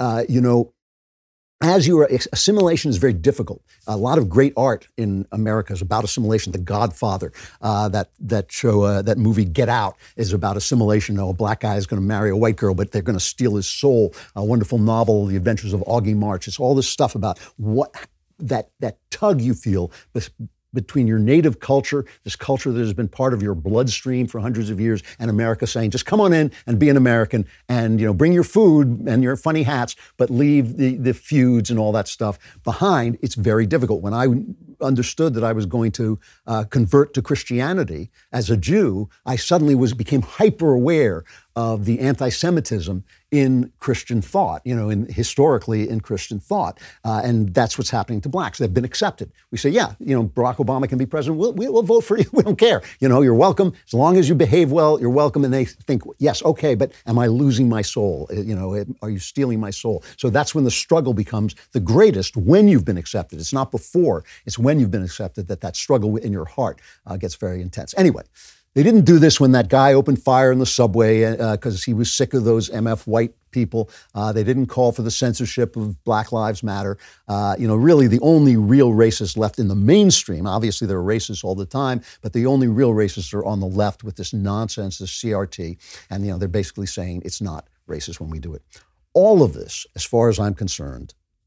Assimilation is very difficult. A lot of great art in America is about assimilation. The Godfather, that movie Get Out is about assimilation. A black guy is going to marry a white girl, but they're going to steal his soul. A wonderful novel, The Adventures of Augie March. It's all this stuff about what that tug you feel between your native culture, this culture that has been part of your bloodstream for hundreds of years, and America saying, just come on in and be an American and, bring your food and your funny hats, but leave the feuds and all that stuff behind. It's very difficult. When I understood that I was going to convert to Christianity as a Jew, I suddenly became hyper aware of the anti-Semitism in Christian thought, historically in Christian thought. And that's what's happening to blacks. They've been accepted. We say, Barack Obama can be president. We'll vote for you. We don't care. You're welcome. As long as you behave well, you're welcome. And they think, yes, okay, but am I losing my soul? Are you stealing my soul? So that's when the struggle becomes the greatest, when you've been accepted. It's not before. It's when you've been accepted that struggle in your heart gets very intense. Anyway, they didn't do this when that guy opened fire in the subway because he was sick of those MF white people. They didn't call for the censorship of Black Lives Matter. Really the only real racists left in the mainstream. Obviously, there are racists all the time, but the only real racists are on the left with this nonsense, this CRT. And, they're basically saying it's not racist when we do it. All of this, as far as I'm concerned,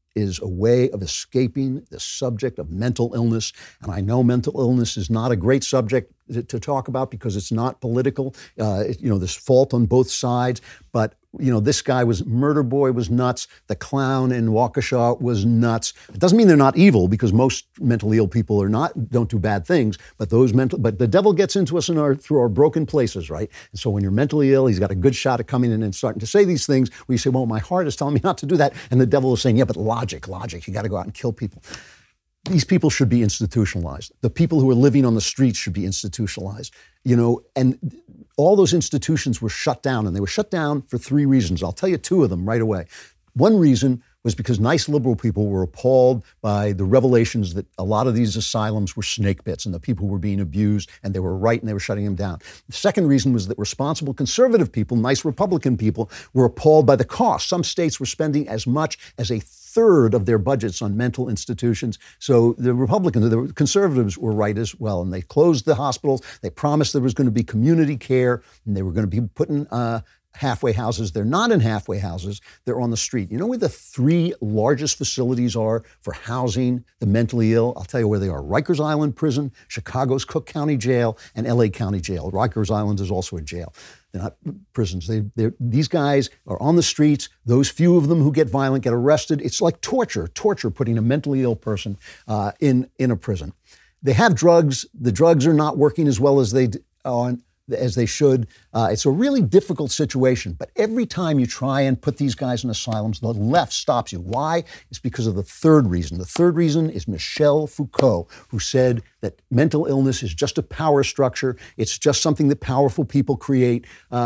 is a way of escaping the subject of mental illness. And I know mental illness is not a great subject to talk about because it's not political. There's fault on both sides. But, this guy Murder Boy was nuts. The clown in Waukesha was nuts. It doesn't mean they're not evil, because most mentally ill people don't do bad things. But but the devil gets into us through our broken places, right? And so when you're mentally ill, he's got a good shot at coming in and starting to say these things where you say, well, my heart is telling me not to do that. And the devil is saying, yeah, but logic, you got to go out and kill people. These people should be institutionalized. The people who are living on the streets should be institutionalized. And all those institutions were shut down, and they were shut down for 3 reasons. I'll tell you 2 of them right away. One reason was because nice liberal people were appalled by the revelations that a lot of these asylums were snake pits and the people were being abused, and they were right and they were shutting them down. The second reason was that responsible conservative people, nice Republican people, were appalled by the cost. Some states were spending as much as a third of their budgets on mental institutions. So the conservatives were right as well. And they closed the hospitals. They promised there was going to be community care, and they were going to be put in halfway houses. They're not in halfway houses. They're on the street. You know where the 3 largest facilities are for housing the mentally ill? I'll tell you where they are. Rikers Island Prison, Chicago's Cook County Jail, and LA County Jail. Rikers Island is also a jail. They're not prisons. These guys are on the streets. Those few of them who get violent get arrested. It's like torture putting a mentally ill person in a prison. They have drugs. The drugs are not working as well as they should. It's a really difficult situation. But every time you try and put these guys in asylums, the left stops you. Why? It's because of the third reason. The third reason is Michel Foucault, who said that mental illness is just a power structure. It's just something that powerful people create,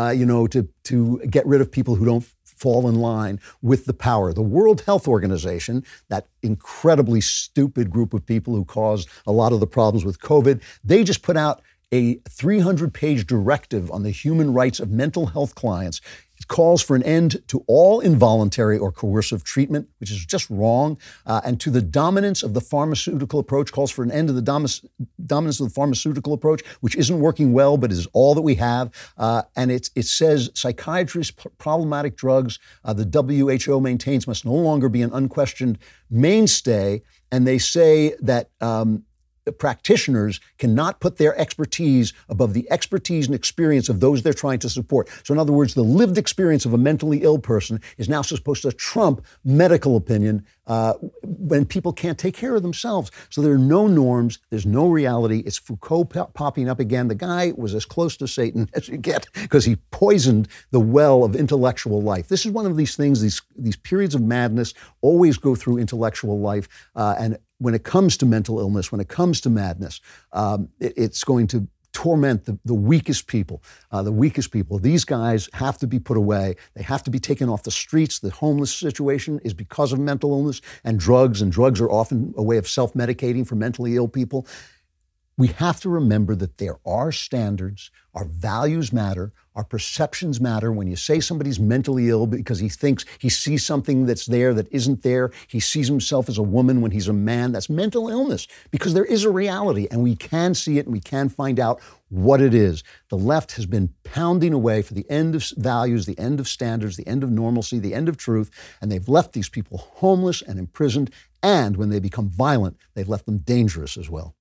to get rid of people who don't fall in line with the power. The World Health Organization, that incredibly stupid group of people who caused a lot of the problems with COVID, they just put out a 300-page directive on the human rights of mental health clients. It calls for an end to all involuntary or coercive treatment, which is just wrong, and to the dominance of the pharmaceutical approach, calls for an end to the dominance of the pharmaceutical approach, which isn't working well, but is all that we have. And it says psychiatry's problematic drugs, the WHO maintains, must no longer be an unquestioned mainstay. And they say that practitioners cannot put their expertise above the expertise and experience of those they're trying to support. So in other words, the lived experience of a mentally ill person is now supposed to trump medical opinion when people can't take care of themselves. So there are no norms. There's no reality. It's Foucault popping up again. The guy was as close to Satan as you get because he poisoned the well of intellectual life. This is one of these things, these periods of madness always go through intellectual life. And when it comes to mental illness, when it comes to madness, it's going to torment the weakest people, These guys have to be put away. They have to be taken off the streets. The homeless situation is because of mental illness and drugs are often a way of self-medicating for mentally ill people. We have to remember that there are standards, our values matter, our perceptions matter. When you say somebody's mentally ill because he thinks he sees something that's there that isn't there, he sees himself as a woman when he's a man, that's mental illness because there is a reality and we can see it and we can find out what it is. The left has been pounding away for the end of values, the end of standards, the end of normalcy, the end of truth, and they've left these people homeless and imprisoned, and when they become violent, they've left them dangerous as well.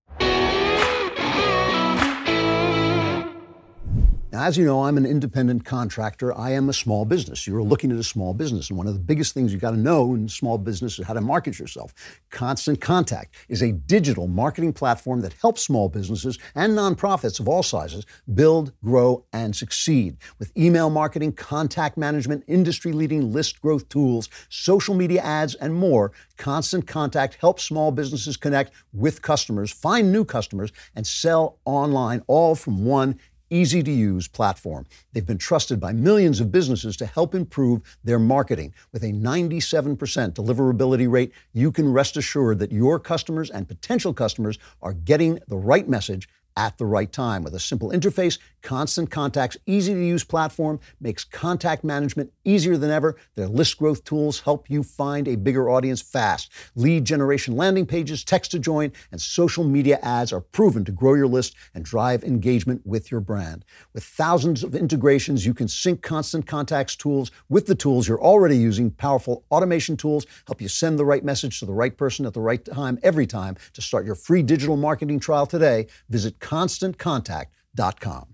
Now, as you know, I'm an independent contractor. I am a small business. You're looking at a small business. And one of the biggest things you got to know in small business is how to market yourself. Constant Contact is a digital marketing platform that helps small businesses and nonprofits of all sizes build, grow, and succeed. With email marketing, contact management, industry-leading list growth tools, social media ads, and more, Constant Contact helps small businesses connect with customers, find new customers, and sell online, all from one easy-to-use platform. They've been trusted by millions of businesses to help improve their marketing. With a 97% deliverability rate, you can rest assured that your customers and potential customers are getting the right message at the right time. With a simple interface, Constant Contact's easy-to-use platform makes contact management easier than ever. Their list growth tools help you find a bigger audience fast. Lead generation landing pages, text-to-join, and social media ads are proven to grow your list and drive engagement with your brand. With thousands of integrations, you can sync Constant Contact's tools with the tools you're already using. Powerful automation tools help you send the right message to the right person at the right time every time. To start your free digital marketing trial today, visit ConstantContact.com.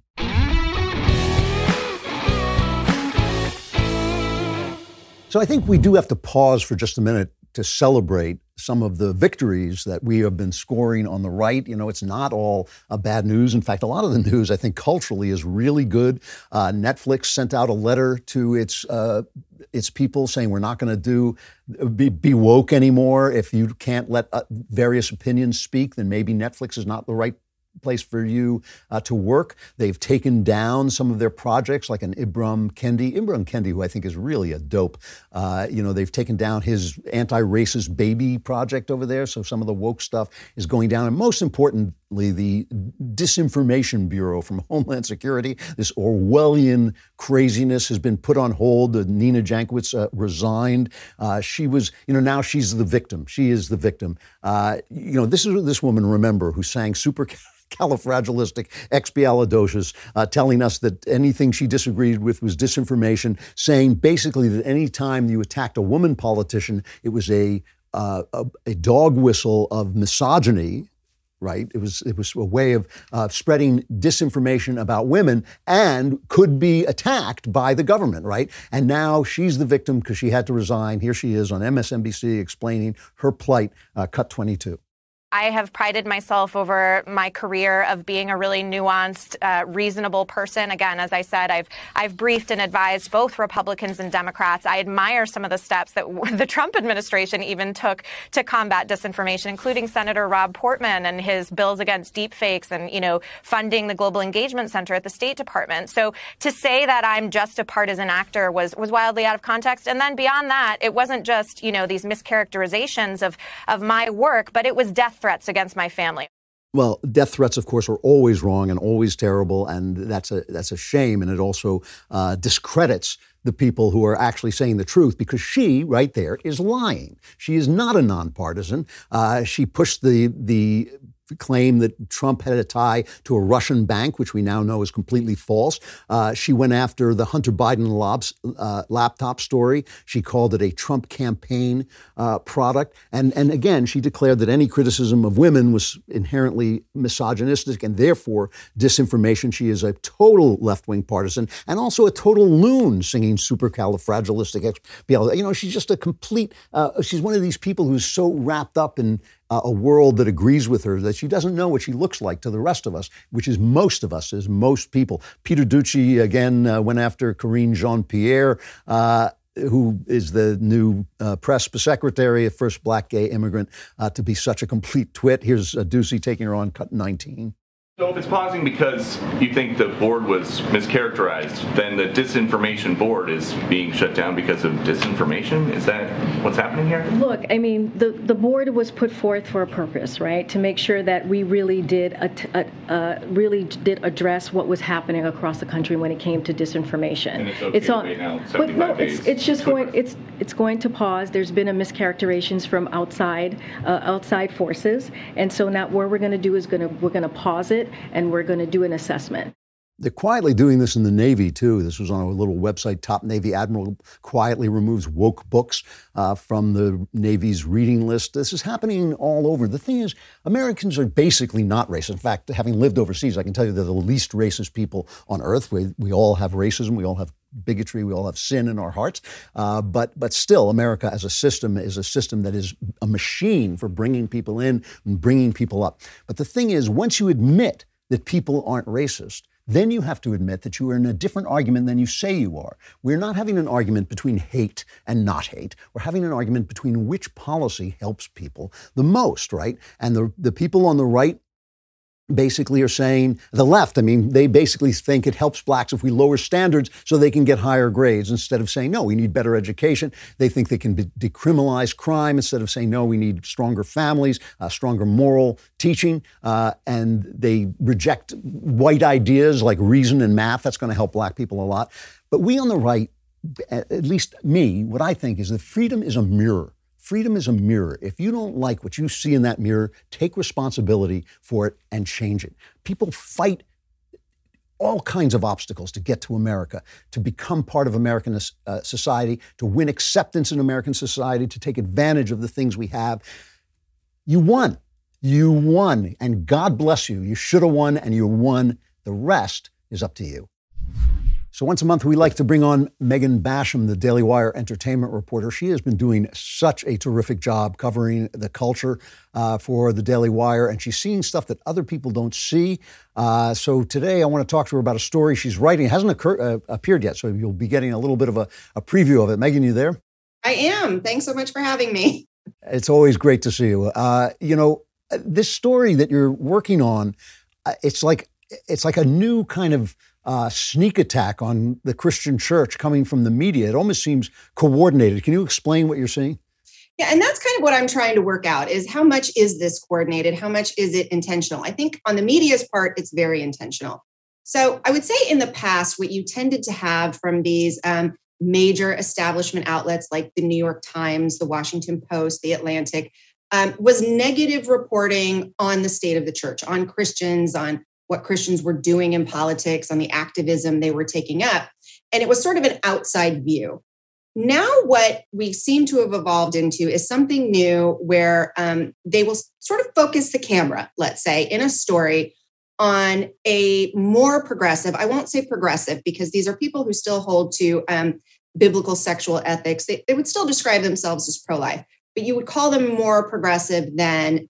So I think we do have to pause for just a minute to celebrate some of the victories that we have been scoring on the right. You know, it's not all bad news. In fact, a lot of the news, I think, culturally is really good. Netflix sent out a letter to its people saying we're not going to be woke anymore. If you can't let various opinions speak, then maybe Netflix is not the right place for you to work. They've taken down some of their projects, like an Ibram Kendi, who I think is really a dope. They've taken down his anti-racist baby project over there, so some of the woke stuff is going down. And most importantly, the Disinformation Bureau from Homeland Security, this Orwellian craziness, has been put on hold. Nina Jankowicz resigned. She was, now she's the victim. She is the victim. This is this woman, remember, who sang supercalifragilisticexpialidocious, telling us that anything she disagreed with was disinformation, saying basically that any time you attacked a woman politician, it was a dog whistle of misogyny. Right? It was a way of spreading disinformation about women and could be attacked by the government, right? And now she's the victim because she had to resign. Here she is on MSNBC explaining her plight, cut 22. I have prided myself over my career of being a really nuanced, reasonable person. Again, as I said, I've briefed and advised both Republicans and Democrats. I admire some of the steps that the Trump administration even took to combat disinformation, including Senator Rob Portman and his bills against deepfakes and, funding the Global Engagement Center at the State Department. So to say that I'm just a partisan actor was wildly out of context. And then beyond that, it wasn't just, these mischaracterizations of my work, but it was death threats against my family. Well, death threats, of course, are always wrong and always terrible, and that's a shame, and it also discredits the people who are actually saying the truth, because she, right there, is lying. She is not a nonpartisan. She pushed the claim that Trump had a tie to a Russian bank, which we now know is completely false. She went after the Hunter Biden laptop story. She called it a Trump campaign product. And again, she declared that any criticism of women was inherently misogynistic and therefore disinformation. She is a total left-wing partisan and also a total loon singing supercalifragilisticexpialidocious. She's just a complete, she's one of these people who's so wrapped up in a world that agrees with her that she doesn't know what she looks like to the rest of us, which is most of us, is most people. Peter Ducey, again, went after Karine Jean-Pierre, who is the new press secretary, a first black gay immigrant, to be such a complete twit. Here's Ducey taking her on cut 19. So if it's pausing because you think the board was mischaracterized, then the disinformation board is being shut down because of disinformation? Is that what's happening here? Look, I mean, the board was put forth for a purpose, right? To make sure that we really did address what was happening across the country when it came to disinformation. And it's okay right now, 75 days. It's just it's going to pause. There's been a mischaracterizations from outside forces, and so now what we're going to do is we're going to pause it. And we're going to do an assessment. They're quietly doing this in the Navy, too. This was on a little website. Top Navy Admiral quietly removes woke books from the Navy's reading list. This is happening all over. The thing is, Americans are basically not racist. In fact, having lived overseas, I can tell you they're the least racist people on earth. We all have racism. We all have bigotry. We all have sin in our hearts. But still, America as a system is a system that is a machine for bringing people in and bringing people up. But the thing is, once you admit that people aren't racist, then you have to admit that you are in a different argument than you say you are. We're not having an argument between hate and not hate. We're having an argument between which policy helps people the most, right? And the people on the right basically are saying, the left, I mean, they basically think it helps blacks if we lower standards so they can get higher grades, instead of saying, no, we need better education. They think they can decriminalize crime instead of saying, no, we need stronger families, stronger moral teaching. And they reject white ideas like reason and math. That's going to help black people a lot. But we on the right, at least me, what I think is that freedom is a mirror. Freedom is a mirror. If you don't like what you see in that mirror, take responsibility for it and change it. People fight all kinds of obstacles to get to America, to become part of American society, to win acceptance in American society, to take advantage of the things we have. You won. You won. And God bless you. You should have won, and you won. The rest is up to you. So once a month, we like to bring on Megan Basham, the Daily Wire entertainment reporter. She has been doing such a terrific job covering the culture for the Daily Wire, and she's seeing stuff that other people don't see. So today, I want to talk to her about a story she's writing. It hasn't appeared yet, so you'll be getting a little bit of a preview of it. Megan, you there? I am. Thanks so much for having me. It's always great to see you. This story that you're working on, it's like a new kind of sneak attack on the Christian church coming from the media. It almost seems coordinated. Can you explain what you're seeing? Yeah, and that's kind of what I'm trying to work out, is how much is this coordinated? How much is it intentional? I think on the media's part, it's very intentional. So I would say in the past, what you tended to have from these major establishment outlets like the New York Times, the Washington Post, the Atlantic, was negative reporting on the state of the church, on Christians, on what Christians were doing in politics, on the activism they were taking up. And it was sort of an outside view. Now what we seem to have evolved into is something new where they will sort of focus the camera, let's say, in a story on a more progressive, I won't say progressive, because these are people who still hold to biblical sexual ethics. They would still describe themselves as pro-life, but you would call them more progressive than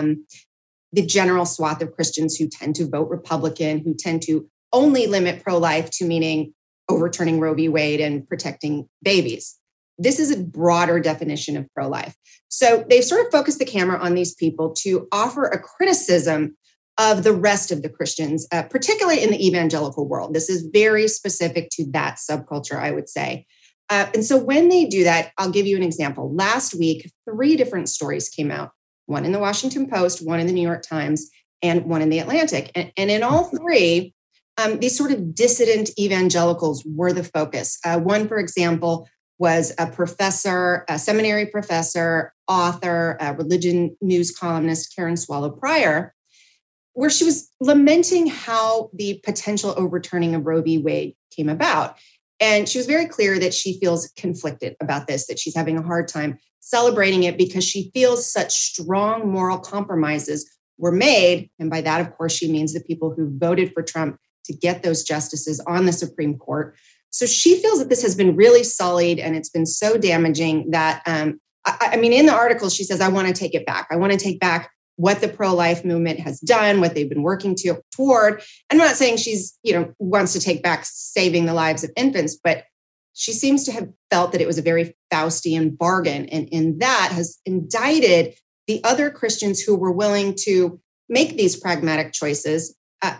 the general swath of Christians who tend to vote Republican, who tend to only limit pro-life to meaning overturning Roe v. Wade and protecting babies. This is a broader definition of pro-life. So they've sort of focused the camera on these people to offer a criticism of the rest of the Christians, particularly in the evangelical world. This is very specific to that subculture, I would say. And so when they do that, I'll give you an example. Last week, 3 different stories came out. One in the Washington Post, one in the New York Times, and one in the Atlantic. And in all 3, these sort of dissident evangelicals were the focus. One, for example, was a professor, a seminary professor, author, a religion news columnist, Karen Swallow Prior, where she was lamenting how the potential overturning of Roe v. Wade came about. And she was very clear that she feels conflicted about this, that she's having a hard time celebrating it because she feels such strong moral compromises were made. And by that, of course, she means the people who voted for Trump to get those justices on the Supreme Court. So she feels that this has been really sullied and it's been so damaging that, I mean, in the article, she says, I want to take it back. I want to take back what the pro-life movement has done, what they've been working toward. I'm not saying she's, wants to take back saving the lives of infants, but she seems to have felt that it was a very Faustian bargain. And in that has indicted the other Christians who were willing to make these pragmatic choices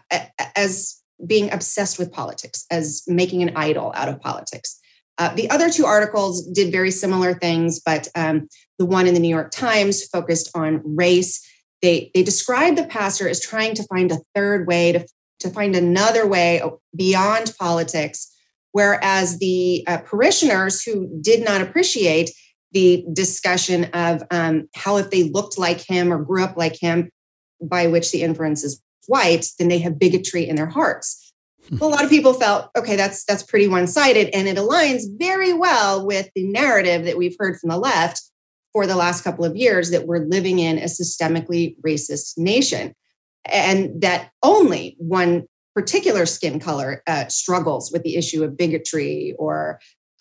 as being obsessed with politics, as making an idol out of politics. The other 2 articles did very similar things, but the one in the New York Times focused on race. They described the pastor as trying to find a third way, to find another way beyond politics, whereas the parishioners who did not appreciate the discussion of how if they looked like him or grew up like him, by which the inference is white, then they have bigotry in their hearts. A lot of people felt, okay, that's pretty one-sided, and it aligns very well with the narrative that we've heard from the left for the last couple of years, that we're living in a systemically racist nation, and that only one particular skin color struggles with the issue of bigotry or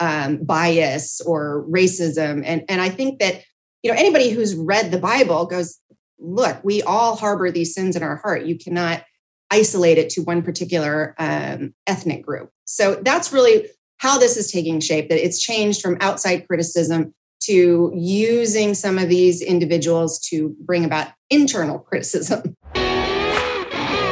bias or racism. And I think that, anybody who's read the Bible goes, look, we all harbor these sins in our heart. You cannot isolate it to one particular ethnic group. So that's really how this is taking shape, that it's changed from outside criticism to using some of these individuals to bring about internal criticism.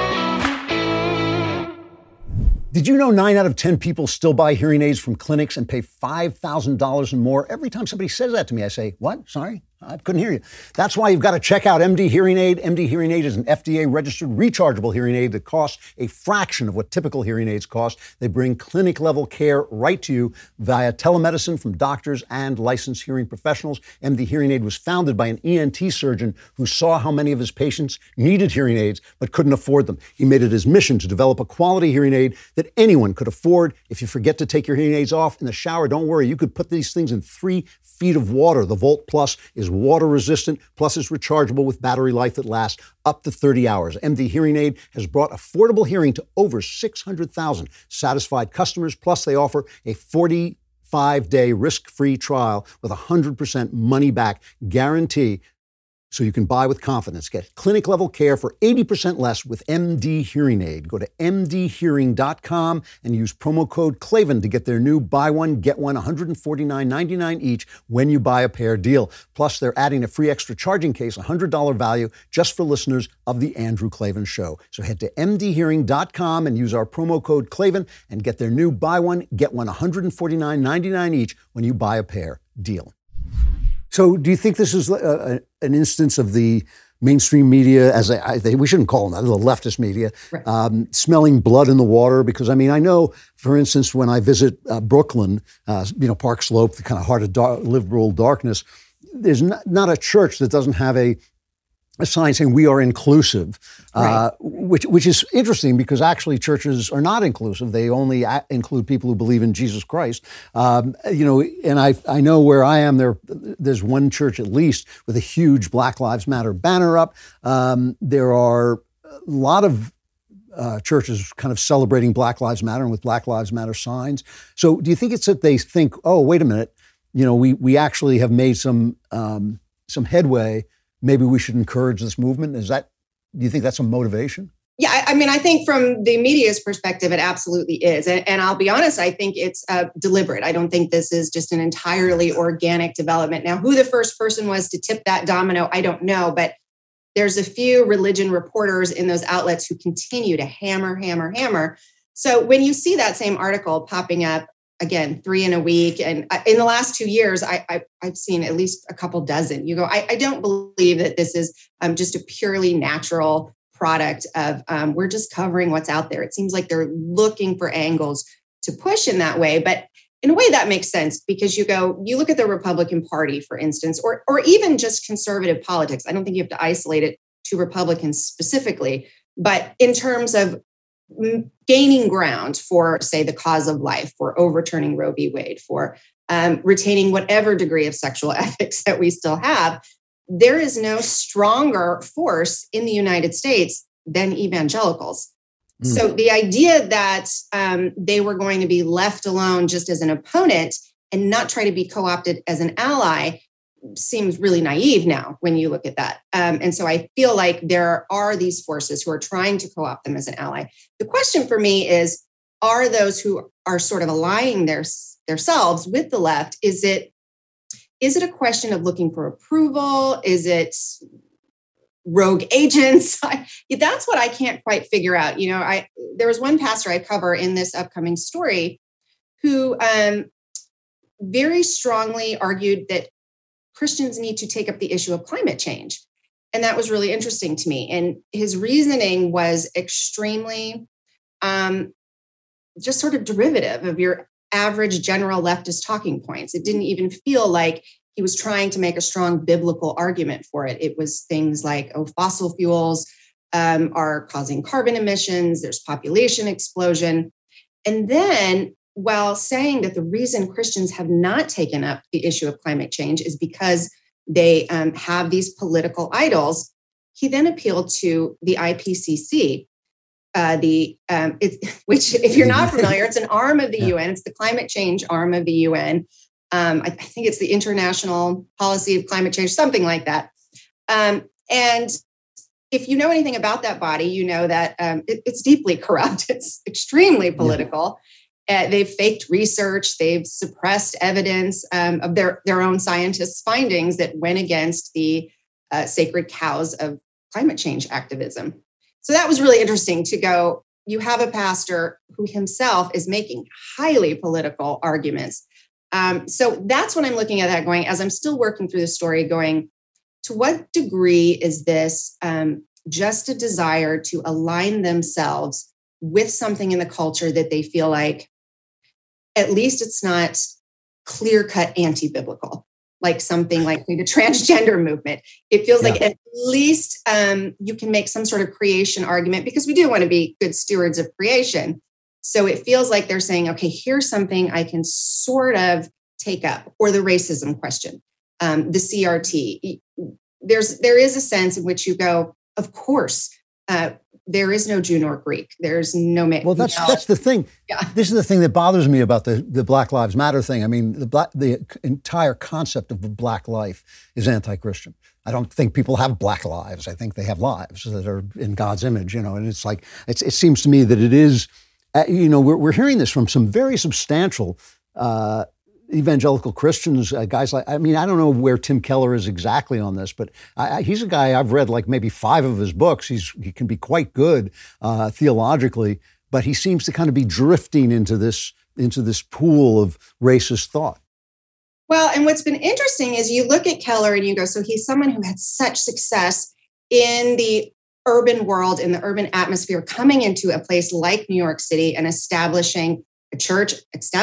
Did you know 9 out of 10 people still buy hearing aids from clinics and pay $5,000 and more? Every time somebody says that to me, I say, what? Sorry? I couldn't hear you. That's why you've got to check out MD Hearing Aid. MD Hearing Aid is an FDA-registered rechargeable hearing aid that costs a fraction of what typical hearing aids cost. They bring clinic-level care right to you via telemedicine from doctors and licensed hearing professionals. MD Hearing Aid was founded by an ENT surgeon who saw how many of his patients needed hearing aids but couldn't afford them. He made it his mission to develop a quality hearing aid that anyone could afford. If you forget to take your hearing aids off in the shower, don't worry. You could put these things in 3 feet of water. The Volt Plus is water resistant, plus is rechargeable with battery life that lasts up to 30 hours. MD Hearing Aid has brought affordable hearing to over 600,000 satisfied customers. Plus, they offer a 45-day risk-free trial with 100% money-back guarantee, so you can buy with confidence. Get clinic-level care for 80% less with MD Hearing Aid. Go to mdhearing.com and use promo code Klavan to get their new buy one, get one, $149.99 each when you buy a pair deal. Plus, they're adding a free extra charging case, $100 value, just for listeners of The Andrew Klavan Show. So head to mdhearing.com and use our promo code Klavan and get their new buy one, get one, $149.99 each when you buy a pair deal. So do you think this is an instance of the mainstream media, as we shouldn't call them that, the leftist media, right, smelling blood in the water? Because, I mean, I know, for instance, when I visit Brooklyn, Park Slope, the kind of heart of liberal darkness, there's not a church that doesn't have a sign saying we are inclusive, right, which is interesting because actually churches are not inclusive. They only include people who believe in Jesus Christ. And I know where I am, there's one church at least with a huge Black Lives Matter banner up. There are a lot of churches kind of celebrating Black Lives Matter and with Black Lives Matter signs. So do you think it's that they think, oh, wait a minute, we actually have made some headway, maybe we should encourage this movement? Do you think that's a motivation? Yeah, I mean, I think from the media's perspective, it absolutely is. And I'll be honest, I think it's deliberate. I don't think this is just an entirely organic development. Now, who the first person was to tip that domino, I don't know. But there's a few religion reporters in those outlets who continue to hammer. So when you see that same article popping up, again, 3 in a week. And in the last 2 years, I've seen at least a couple dozen. You go, I don't believe that this is just a purely natural product of we're just covering what's out there. It seems like they're looking for angles to push in that way. But in a way that makes sense because you look at the Republican Party, for instance, or even just conservative politics. I don't think you have to isolate it to Republicans specifically, but in terms of gaining ground for, say, the cause of life, for overturning Roe v. Wade, for retaining whatever degree of sexual ethics that we still have, there is no stronger force in the United States than evangelicals. So the idea that they were going to be left alone just as an opponent and not try to be co-opted as an ally seems really naive now when you look at that. And so I feel like there are these forces who are trying to co-opt them as an ally. The question for me is, are those who are sort of allying themselves with the left, is it a question of looking for approval? Is it rogue agents? That's what I can't quite figure out. There was one pastor I cover in this upcoming story who very strongly argued that Christians need to take up the issue of climate change. And that was really interesting to me. And his reasoning was extremely just sort of derivative of your average general leftist talking points. It didn't even feel like he was trying to make a strong biblical argument for it. It was things like, fossil fuels are causing carbon emissions, there's population explosion. And then while saying that the reason Christians have not taken up the issue of climate change is because they have these political idols, he then appealed to the IPCC, which, if you're not familiar, it's an arm of the UN. It's the climate change arm of the UN. I think it's the International Policy of Climate Change, something like that. And if you know anything about that body, you know that it's deeply corrupt. It's extremely political. They've faked research. They've suppressed evidence of their own scientists' findings that went against the sacred cows of climate change activism. So that was really interesting to go, you have a pastor who himself is making highly political arguments. So that's what I'm looking at that going, as I'm still working through the story, going, to what degree is this just a desire to align themselves with something in the culture that they feel like, at least it's not clear-cut anti-biblical, like something like the transgender movement. It feels like at least you can make some sort of creation argument, because we do want to be good stewards of creation. So it feels like they're saying, okay, here's something I can sort of take up, or the racism question, the CRT. There is a sense in which you go, of course, there is no Jew nor Greek. There's no man. Well, that's the thing. Yeah. This is the thing that bothers me about the Black Lives Matter thing. I mean, the entire concept of a black life is anti-Christian. I don't think people have black lives. I think they have lives that are in God's image, and it's like, it seems to me that it is, we're hearing this from some very substantial evangelical Christians, guys like, I don't know where Tim Keller is exactly on this, but he's a guy I've read like maybe 5 of his books. He can be quite good theologically, but he seems to kind of be drifting into this pool of racist thought. Well, and what's been interesting is you look at Keller and you go, so he's someone who had such success in the urban world, in the urban atmosphere, coming into a place like New York City and establishing a church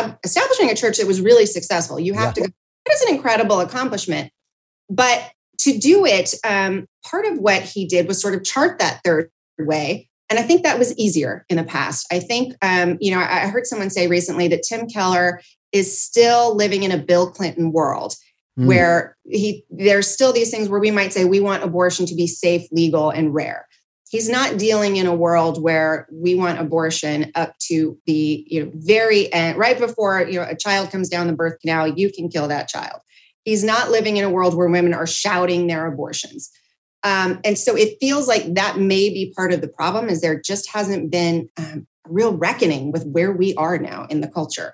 that was really successful. You have to go, that is an incredible accomplishment. But to do it, part of what he did was sort of chart that third way. And I think that was easier in the past. I think, I heard someone say recently that Tim Keller is still living in a Bill Clinton world where there's still these things where we might say we want abortion to be safe, legal, and rare. He's not dealing in a world where we want abortion up to the very end, right before a child comes down the birth canal, you can kill that child. He's not living in a world where women are shouting their abortions. And so it feels like that may be part of the problem, is there just hasn't been a real reckoning with where we are now in the culture.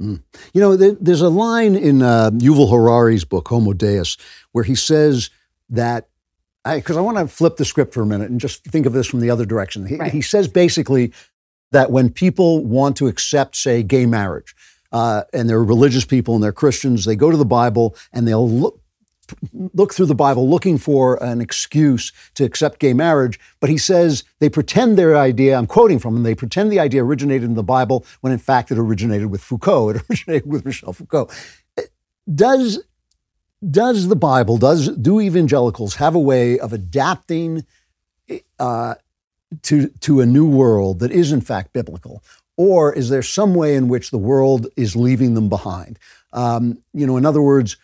There's a line in Yuval Harari's book, Homo Deus, where he says that, because I want to flip the script for a minute and just think of this from the other direction. He says basically that when people want to accept, say, gay marriage, and they're religious people and they're Christians, they go to the Bible and they'll look through the Bible looking for an excuse to accept gay marriage. But he says they pretend their idea, I'm quoting from him, they pretend the idea originated in the Bible when in fact it originated with Foucault. It originated with Michel Foucault. Does the Bible, do evangelicals have a way of adapting to a new world that is in fact biblical? Or is there some way in which the world is leaving them behind? In other words,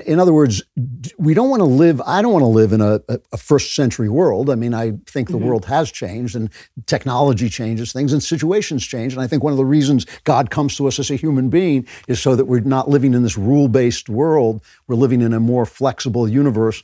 we don't want to live, I don't want to live in a first century world. I mean, I think the world has changed and technology changes things and situations change. And I think one of the reasons God comes to us as a human being is so that we're not living in this rule-based world. We're living in a more flexible universe.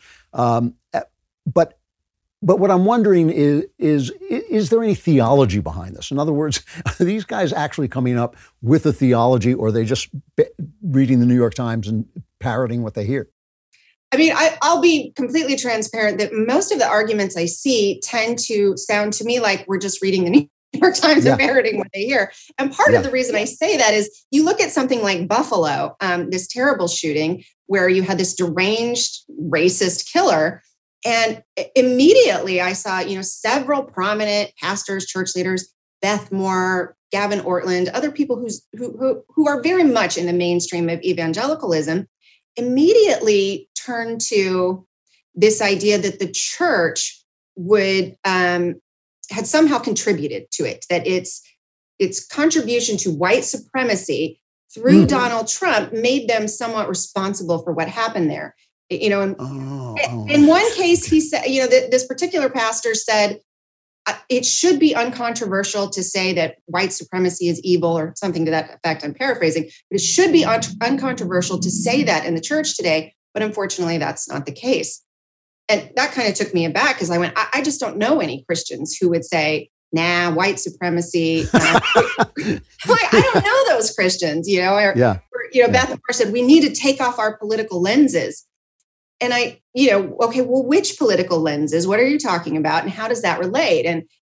But what I'm wondering is there any theology behind this? In other words, are these guys actually coming up with a theology, or are they just reading the New York Times and parroting what they hear? I mean, I'll be completely transparent that most of the arguments I see tend to sound to me like we're just reading the New York Times and parroting what they hear. And part of the reason I say that is you look at something like Buffalo, this terrible shooting where you had this deranged racist killer. And immediately I saw, several prominent pastors, church leaders, Beth Moore, Gavin Ortland, other people who are very much in the mainstream of evangelicalism, immediately turned to this idea that the church would had somehow contributed to it, that its contribution to white supremacy through Donald Trump made them somewhat responsible for what happened there. In one case, he said, this particular pastor said, it should be uncontroversial to say that white supremacy is evil or something to that effect. I'm paraphrasing, but it should be uncontroversial to say that in the church today. But unfortunately, that's not the case. And that kind of took me aback because I went, I just don't know any Christians who would say, nah, white supremacy. I don't know those Christians, Beth Moore said, we need to take off our political lenses. And okay, well, which political lenses? What are you talking about? And how does that relate? And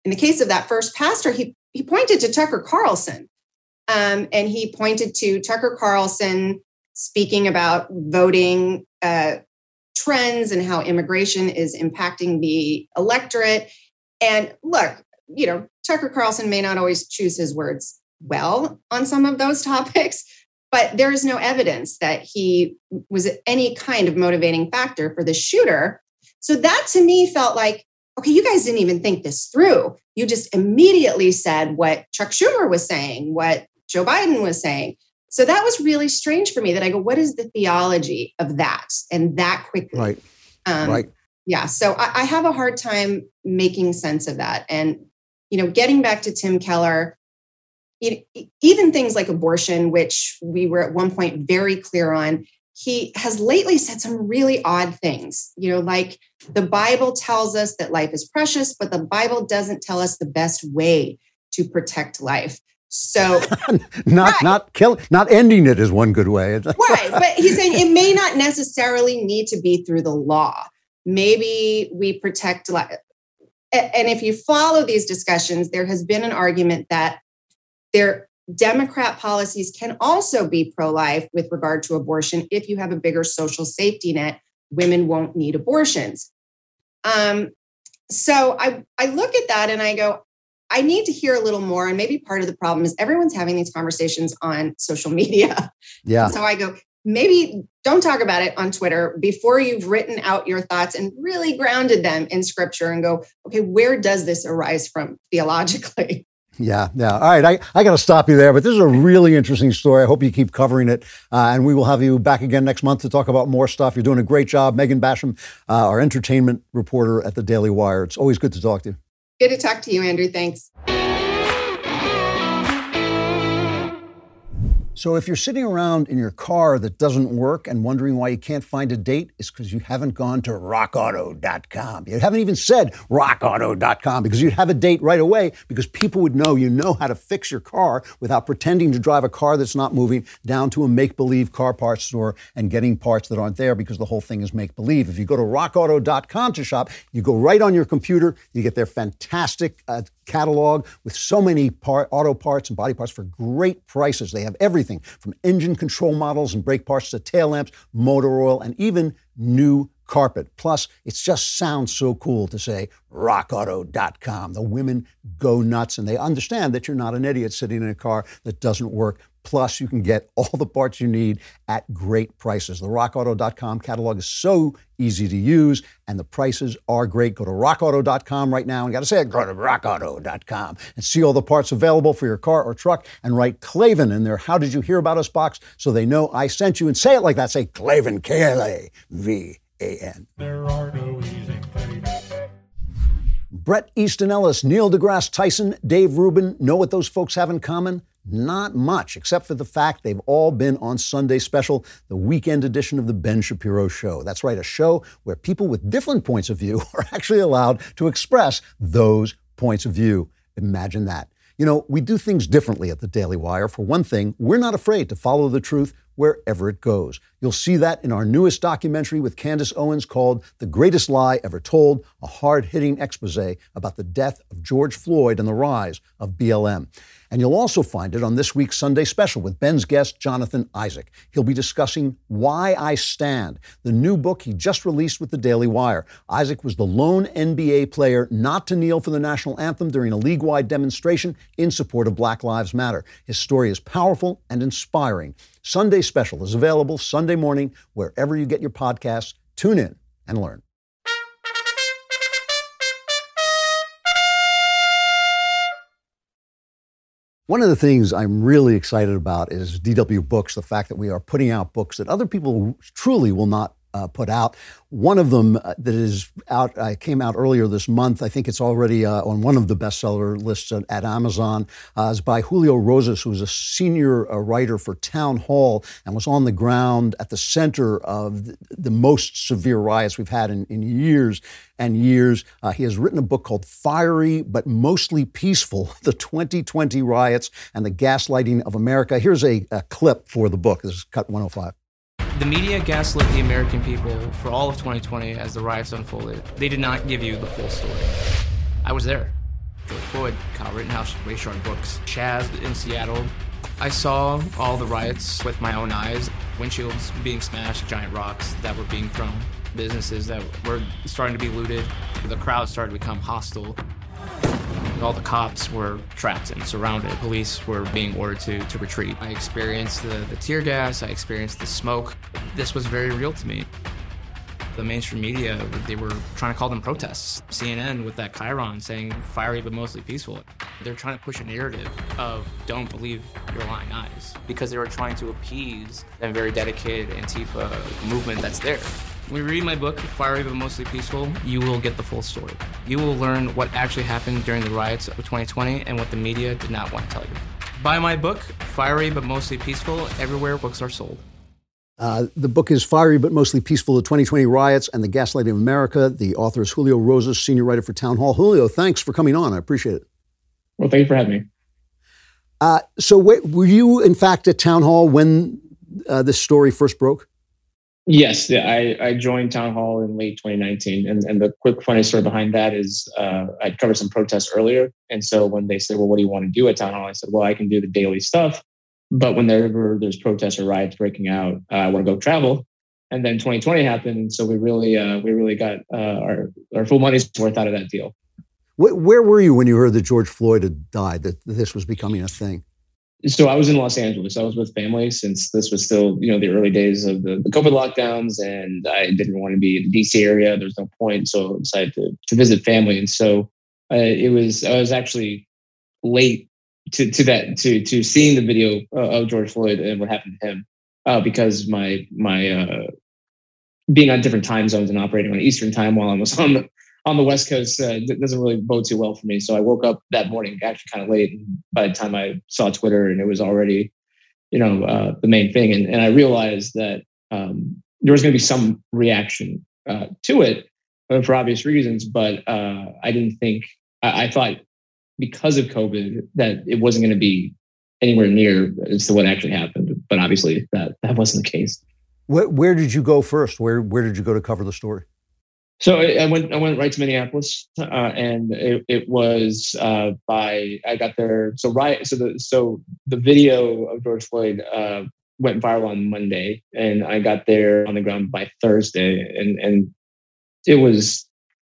in the case of that first pastor, he pointed to Tucker Carlson. And he pointed to Tucker Carlson speaking about voting trends and how immigration is impacting the electorate. And look, Tucker Carlson may not always choose his words well on some of those topics, but there is no evidence that he was any kind of motivating factor for the shooter. So that to me felt like, okay, you guys didn't even think this through. You just immediately said what Chuck Schumer was saying, what Joe Biden was saying. So that was really strange for me that I go, what is the theology of that? And that quickly. Right. Right. Yeah. So I have a hard time making sense of that. And, getting back to Tim Keller, even things like abortion, which we were at one point very clear on, he has lately said some really odd things, like the Bible tells us that life is precious, but the Bible doesn't tell us the best way to protect life. So not ending it is one good way. Right. But he's saying it may not necessarily need to be through the law. Maybe we protect life. And if you follow these discussions, there has been an argument that their Democrat policies can also be pro-life with regard to abortion. If you have a bigger social safety net, women won't need abortions. So I look at that and I go, I need to hear a little more. And maybe part of the problem is everyone's having these conversations on social media. Yeah. So I go, maybe don't talk about it on Twitter before you've written out your thoughts and really grounded them in scripture and go, okay, where does this arise from theologically? Yeah. All right. I got to stop you there, but this is a really interesting story. I hope you keep covering it. And we will have you back again next month to talk about more stuff. You're doing a great job. Megan Basham, our entertainment reporter at the Daily Wire. It's always good to talk to you. Good to talk to you, Andrew. Thanks. So if you're sitting around in your car that doesn't work and wondering why you can't find a date, it's because you haven't gone to rockauto.com. You haven't even said rockauto.com because you'd have a date right away because people would know you know how to fix your car without pretending to drive a car that's not moving down to a make-believe car parts store and getting parts that aren't there because the whole thing is make-believe. If you go to rockauto.com to shop, you go right on your computer, you get their fantastic catalog with so many auto parts and body parts for great prices. They have everything from engine control models and brake parts to tail lamps, motor oil, and even new carpet. Plus, it just sounds so cool to say rockauto.com. The women go nuts and they understand that you're not an idiot sitting in a car that doesn't work. Plus, you can get all the parts you need at great prices. The rockauto.com catalog is so easy to use, and the prices are great. Go to rockauto.com right now. And got to say it, go to rockauto.com and see all the parts available for your car or truck and write Klavan in their How Did You Hear About Us box so they know I sent you. And say it like that. Say Klavan, K-L-A-V-A-N. There are no easy things. Bret Easton Ellis, Neil deGrasse Tyson, Dave Rubin, know what those folks have in common? Not much, except for the fact they've all been on Sunday Special, the weekend edition of the Ben Shapiro Show. That's right, a show where people with different points of view are actually allowed to express those points of view. Imagine that. You know, we do things differently at the Daily Wire. For one thing, we're not afraid to follow the truth wherever it goes. You'll see that in our newest documentary with Candace Owens called The Greatest Lie Ever Told, a hard-hitting expose about the death of George Floyd and the rise of BLM. And you'll also find it on this week's Sunday Special with Ben's guest, Jonathan Isaac. He'll be discussing Why I Stand, the new book he just released with the Daily Wire. Isaac was the lone NBA player not to kneel for the national anthem during a league-wide demonstration in support of Black Lives Matter. His story is powerful and inspiring. Sunday Special is available Sunday morning wherever you get your podcasts. Tune in and learn. One of the things I'm really excited about is DW Books, the fact that we are putting out books that other people truly will not put out. One of them that is out, came out earlier this month. I think it's already on one of the bestseller lists at Amazon. Is by Julio Rosas, who's a senior writer for Town Hall and was on the ground at the center of the most severe riots we've had in years and years. He has written a book called Fiery but Mostly Peaceful, The 2020 Riots and the Gaslighting of America. Here's a clip for the book. This is cut 105. The media gaslit the American people for all of 2020 as the riots unfolded. They did not give you the full story. I was there. George Floyd, Kyle Rittenhouse, Rayshard Brooks, Chaz in Seattle. I saw all the riots with my own eyes. Windshields being smashed, giant rocks that were being thrown, businesses that were starting to be looted. The crowd started to become hostile. All the cops were trapped and surrounded. Police were being ordered to retreat. I experienced the tear gas. I experienced the smoke. This was very real to me. The mainstream media, they were trying to call them protests. CNN with that Chiron saying fiery but mostly peaceful. They're trying to push a narrative of don't believe your lying eyes because they were trying to appease a very dedicated Antifa movement that's there. When you read my book, Fiery but Mostly Peaceful, you will get the full story. You will learn what actually happened during the riots of 2020 and what the media did not want to tell you. Buy my book, Fiery but Mostly Peaceful, everywhere books are sold. The book is Fiery but Mostly Peaceful, The 2020 Riots and the Gaslighting of America. The author is Julio Rosas, senior writer for Town Hall. Julio, thanks for coming on. I appreciate it. Well, thank you for having me. So were you, in fact, at Town Hall when this story first broke? Yes, I joined Town Hall in late 2019. And the quick funny story behind that is I'd covered some protests earlier. And so when they said, well, what do you want to do at Town Hall? I said, well, I can do the daily stuff. But whenever there's protests or riots breaking out, I want to go travel. And then 2020 happened. And so we really got our full money's worth out of that deal. Where were you when you heard that George Floyd had died, that this was becoming a thing? So I was in Los Angeles. I was with family since this was still, the early days of the COVID lockdowns, and I didn't want to be in the DC area. There's no point. So I decided to visit family. And so I was actually late to seeing the video of George Floyd and what happened to him because my being on different time zones and operating on Eastern time while I was on the West Coast doesn't really bode too well for me. So I woke up that morning actually kind of late. And by the time I saw Twitter, and it was already, the main thing. And I realized that there was going to be some reaction to it for obvious reasons. But I didn't think, I thought because of COVID that it wasn't going to be anywhere near as to what actually happened. But obviously that wasn't the case. Where did you go first? Where did you go to cover the story? So I went right to Minneapolis, and it was I got there. So the video of George Floyd went viral on Monday, and I got there on the ground by Thursday, and it was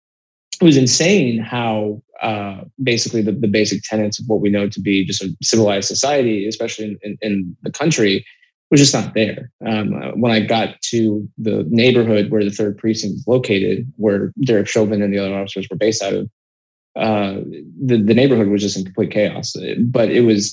insane how basically the basic tenets of what we know to be just a civilized society, especially in the country, was just not there. When I got to the neighborhood where the 3rd Precinct is located, where Derek Chauvin and the other officers were based out of, the neighborhood was just in complete chaos. But it was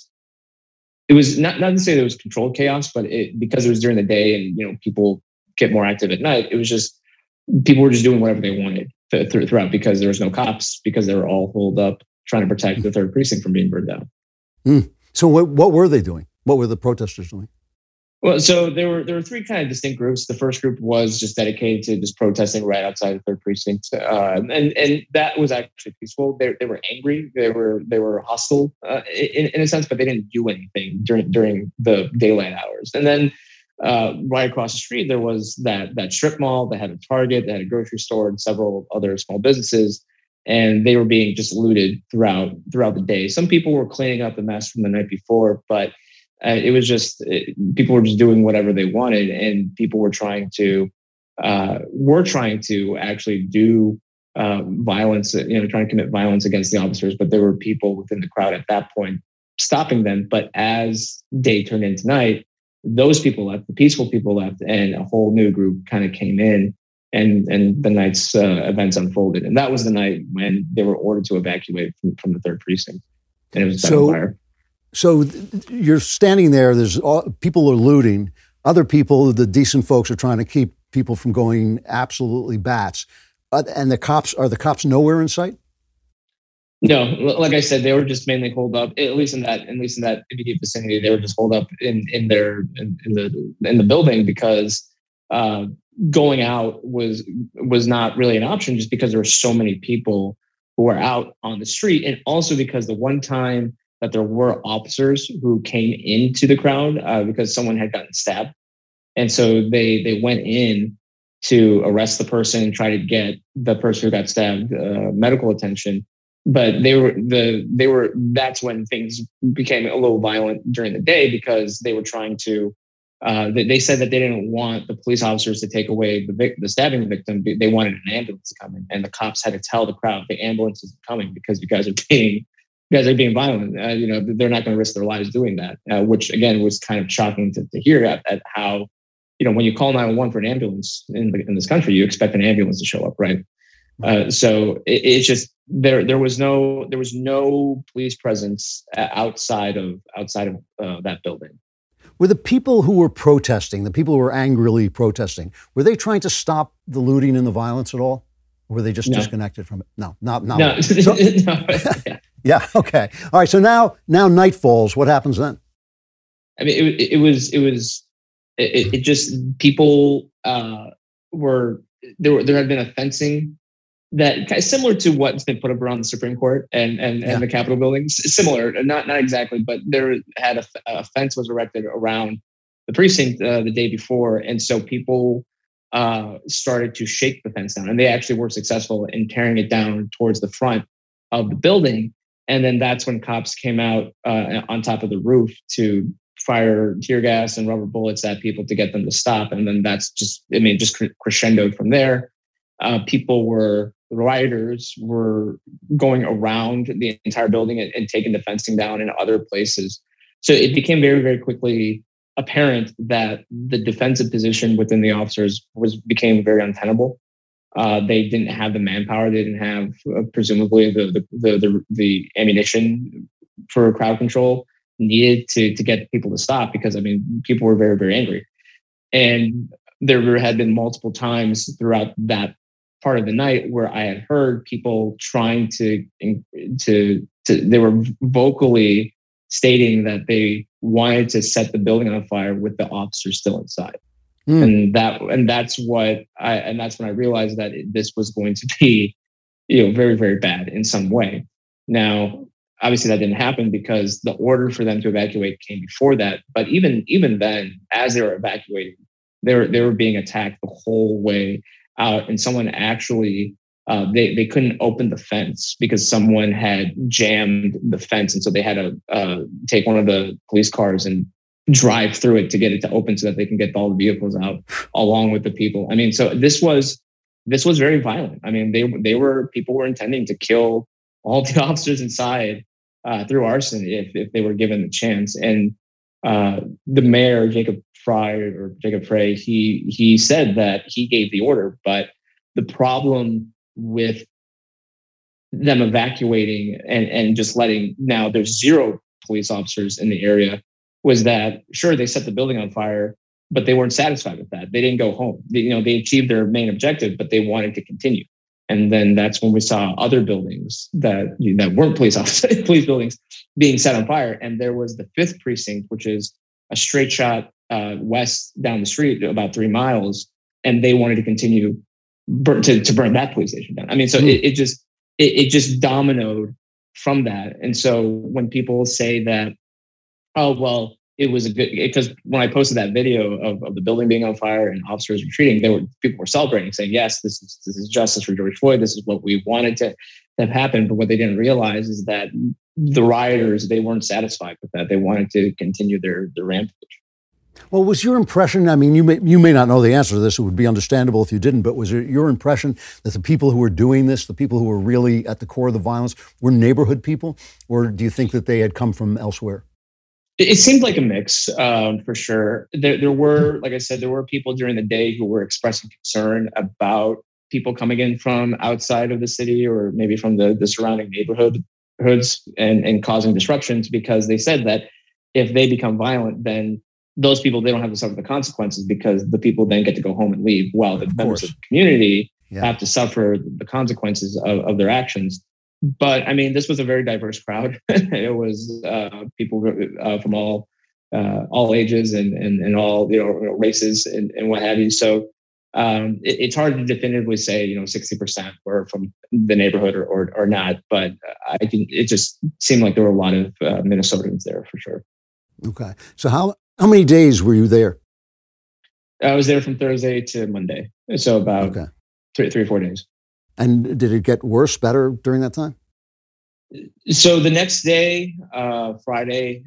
not to say that it was controlled chaos, but because it was during the day and people get more active at night, it was just people were just doing whatever they wanted throughout because there was no cops, because they were all holed up trying to protect the 3rd Precinct from being burned down. So what were they doing? What were the protesters doing? Well, so there were 3 kind of distinct groups. The first group was just dedicated to just protesting right outside the 3rd Precinct, and that was actually peaceful. They were angry. They were hostile in a sense, but they didn't do anything during the daylight hours. And then right across the street, there was that strip mall that had a Target, that had a grocery store, and several other small businesses, and they were being just looted throughout the day. Some people were cleaning up the mess from the night before, but it was just people were just doing whatever they wanted, and people were trying to actually do violence, trying to commit violence against the officers. But there were people within the crowd at that point stopping them. But as day turned into night, those people left, the peaceful people left, and a whole new group kind of came in, and the night's events unfolded. And that was the night when they were ordered to evacuate from the 3rd Precinct, and it was set on fire. So you're standing there, people are looting. Other people, the decent folks, are trying to keep people from going absolutely bats. And the cops nowhere in sight? No, like I said, they were just mainly holed up, at least in that immediate vicinity. They were just holed up in the building because going out was not really an option, just because there were so many people who were out on the street. And also because the one time that there were officers who came into the crowd because someone had gotten stabbed. And so they went in to arrest the person, try to get the person who got stabbed medical attention. But that's when things became a little violent during the day, because they were trying to, they said that they didn't want the police officers to take away the stabbing victim. They wanted an ambulance to come in, and the cops had to tell the crowd the ambulance is coming because you guys are being violent. They're not going to risk their lives doing that, which again was kind of shocking to hear at how, when you call 911 for an ambulance in this country, you expect an ambulance to show up, right? So it's just there was no police presence outside of that building. Were the people who were protesting, the people who were angrily protesting, were they trying to stop the looting and the violence at all? Or were they just disconnected from it? No, not. No. So, yeah. Okay. All right. So now night falls. What happens then? I mean, it just people were there had been a fencing that kind of similar to what's been put up around the Supreme Court and the Capitol buildings. Similar, not exactly, but there had a fence was erected around the precinct the day before, and so people started to shake the fence down, and they actually were successful in tearing it down towards the front of the building. And then that's when cops came out on top of the roof to fire tear gas and rubber bullets at people to get them to stop. And then that's just crescendoed from there. The rioters were going around the entire building and taking the fencing down in other places. So it became very, very quickly apparent that the defensive position within the officers became very untenable. They didn't have the manpower. They didn't have presumably the ammunition for crowd control needed to get people to stop, because people were very, very angry. And there had been multiple times throughout that part of the night where I had heard people trying to they were vocally stating that they wanted to set the building on fire with the officers still inside. And that's when I realized that this was going to be, very, very bad in some way. Now, obviously that didn't happen because the order for them to evacuate came before that. But even then, as they were evacuating, they were being attacked the whole way out. And someone actually, they couldn't open the fence because someone had jammed the fence. And so they had to take one of the police cars and drive through it to get it to open so that they can get all the vehicles out along with the people. So this was very violent. People were intending to kill all the officers inside through arson if they were given the chance. And the mayor, Jacob Frey, he said that he gave the order, but the problem with them evacuating and just letting, now there's 0 police officers in the area, was that sure, they set the building on fire, but they weren't satisfied with that. They didn't go home. They achieved their main objective, but they wanted to continue. And then that's when we saw other buildings that weren't police buildings being set on fire. And there was the 5th precinct, which is a straight shot west down the street, about 3 miles, and they wanted to continue to burn that police station down. It just dominoed from that. And so when people say that, oh, well, it was because when I posted that video of the building being on fire and officers retreating, people were celebrating, saying, yes, this is justice for George Floyd. This is what we wanted to have happen. But what they didn't realize is that the rioters, they weren't satisfied with that. They wanted to continue their rampage. Well, was your impression, you may not know the answer to this, it would be understandable if you didn't, but was it your impression that the people who were doing this, the people who were really at the core of the violence, were neighborhood people? Or do you think that they had come from elsewhere? It seemed like a mix, for sure. There were, like I said, there were people during the day who were expressing concern about people coming in from outside of the city or maybe from the surrounding neighborhoods and causing disruptions, because they said that if they become violent, then those people, they don't have to suffer the consequences because the people then get to go home and leave, while the members of the community have to suffer the consequences of their actions. But this was a very diverse crowd. It was people from all ages and all races and what have you. So it's hard to definitively say 60% were from the neighborhood or not. But I think it just seemed like there were a lot of Minnesotans there for sure. Okay. So how many days were you there? I was there from Thursday to Monday, so about 3 or 4 days. And did it get worse, better during that time? So the next day, Friday,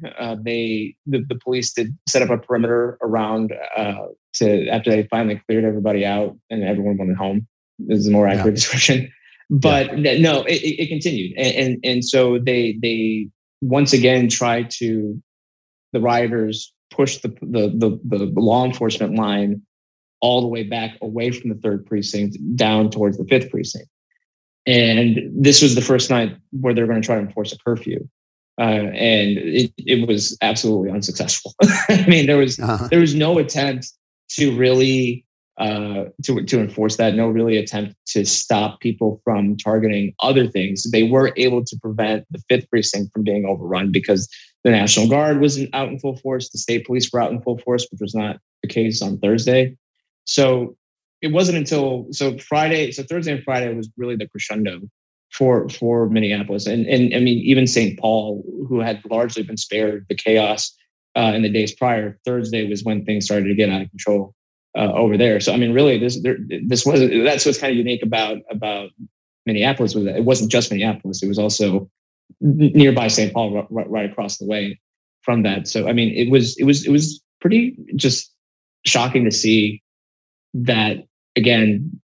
the police did set up a perimeter around after they finally cleared everybody out and everyone went home. This is a more accurate description. But no, it continued, and so they once again tried to, the rioters pushed the law enforcement line all the way back away from the 3rd precinct down towards the 5th precinct. And this was the first night where they're going to try to enforce a curfew. And it was absolutely unsuccessful. I mean, there was no attempt to really to enforce that, no really attempt to stop people from targeting other things. They were able to prevent the 5th precinct from being overrun because the National Guard was out in full force, the state police were out in full force, which was not the case on Thursday. So it wasn't until Thursday and Friday was really the crescendo for Minneapolis. And I mean, even St. Paul, who had largely been spared the chaos in the days prior, Thursday was when things started to get out of control over there. So I mean, really, that's what's kind of unique about Minneapolis, was that it wasn't just Minneapolis; it was also nearby St. Paul, right across the way from that. So I mean, it was pretty just shocking to see that, again,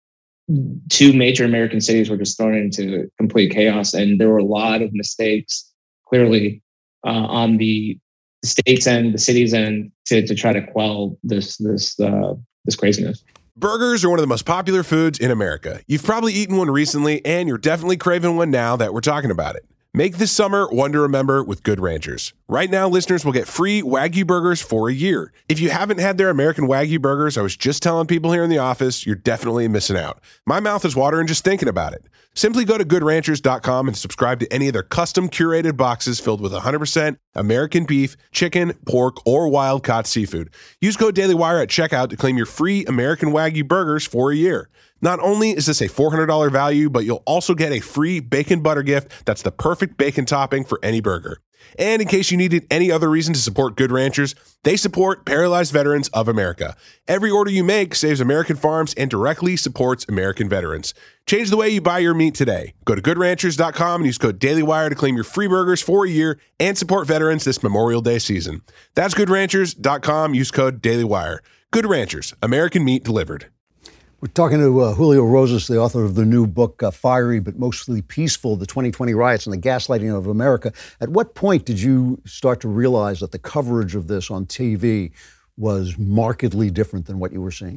2 major American cities were just thrown into complete chaos, and there were a lot of mistakes clearly on the state's end, the city's end, to try to quell this craziness. Burgers are one of the most popular foods in America. You've probably eaten one recently, and you're definitely craving one now that we're talking about it. Make this summer one to remember with Good Ranchers. Right now, listeners will get free Wagyu burgers for a year. If you haven't had their American Wagyu burgers, I was just telling people here in the office, you're definitely missing out. My mouth is watering just thinking about it. Simply go to goodranchers.com and subscribe to any of their custom curated boxes filled with 100% American beef, chicken, pork, or wild-caught seafood. Use code DailyWire at checkout to claim your free American Wagyu burgers for a year. Not only is this a $400 value, but you'll also get a free bacon butter gift that's the perfect bacon topping for any burger. And in case you needed any other reason to support Good Ranchers, they support Paralyzed Veterans of America. Every order you make saves American farms and directly supports American veterans. Change the way you buy your meat today. Go to goodranchers.com and use code DailyWire to claim your free burgers for a year and support veterans this Memorial Day season. That's goodranchers.com. Use code DailyWire. Good Ranchers, American meat delivered. We're talking to Julio Rosas, the author of the new book, Fiery but Mostly Peaceful, the 2020 Riots and the Gaslighting of America. At what point did you start to realize that the coverage of this on TV was markedly different than what you were seeing?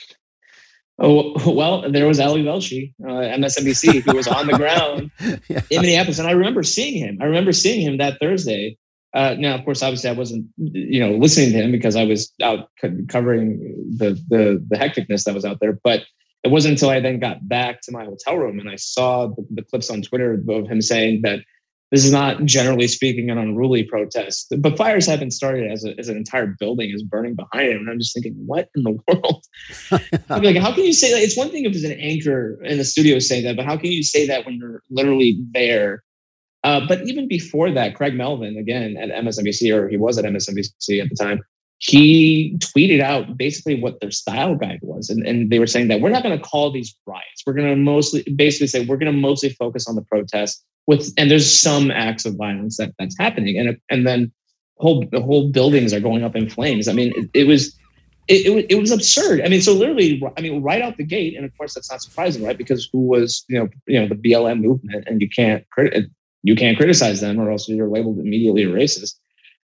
Oh, well, there was Ali Velshi, MSNBC, who was on the ground in Minneapolis. And I remember seeing him. That Thursday. Now, of course, obviously I wasn't, listening to him because I was out covering the hecticness that was out there. But it wasn't until I then got back to my hotel room and I saw the clips on Twitter of him saying that this is not, generally speaking, an unruly protest. But fires haven't started as an entire building is burning behind it. And I'm just thinking, what in the world? I'm like, how can you say that? It's one thing if there's an anchor in the studio saying that, but how can you say that when you're literally there? But even before that, Craig Melvin, again, at MSNBC, or he was at MSNBC at the time, he tweeted out basically what their style guide was. And they were saying that we're not going to call these riots. We're going to mostly focus on the protests and there's some acts of violence that's happening. And then the whole buildings are going up in flames. I mean, it was absurd. I mean, so literally, right out the gate, and of course that's not surprising, right? Because who was, the BLM movement, and you can't criticize them or else you're labeled immediately a racist.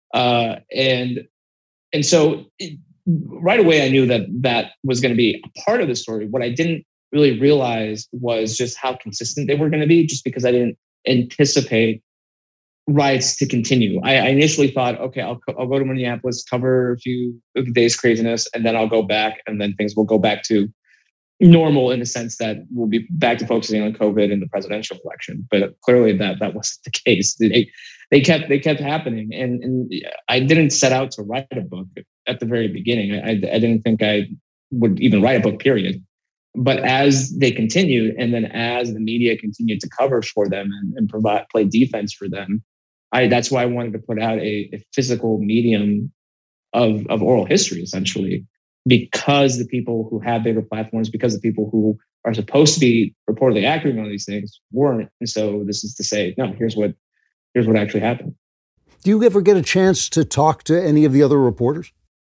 And so right away, I knew that was going to be a part of the story. What I didn't really realize was just how consistent they were going to be, just because I didn't anticipate riots to continue. I initially thought, okay, I'll go to Minneapolis, cover a few days craziness, and then I'll go back, and then things will go back to normal in the sense that we'll be back to focusing on COVID and the presidential election. But clearly that wasn't the case. They kept happening. And I didn't set out to write a book at the very beginning. I didn't think I would even write a book, period. But as they continued, and then as the media continued to cover for them and play defense for them, that's why I wanted to put out a physical medium of oral history, essentially, because the people who have bigger platforms, because the people who are supposed to be reportedly accurate on these things weren't. And so this is to say, no, here's what here's what actually happened. Do you ever get a chance to talk to any of the other reporters?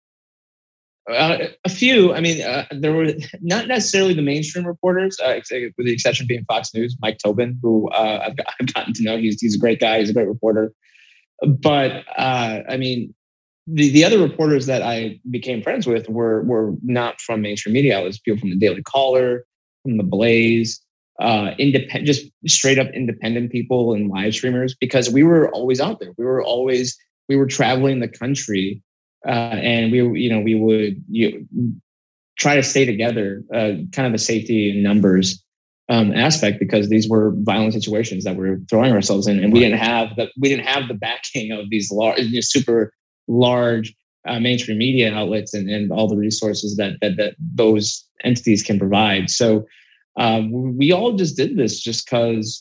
A few. I mean, there were not necessarily the mainstream reporters, with the exception being Fox News, Mike Tobin, who I've gotten to know. He's a great guy. He's a great reporter. But I mean, the other reporters that I became friends with were not from mainstream media. It was people from the Daily Caller, from the Blaze, just straight up independent people and live streamers, because we were always out there. We were traveling the country. And we would try to stay together, kind of a safety in numbers aspect, because these were violent situations that we're throwing ourselves in, and we didn't have the backing of these super large mainstream media outlets and all the resources that those entities can provide. So we all just did this just because.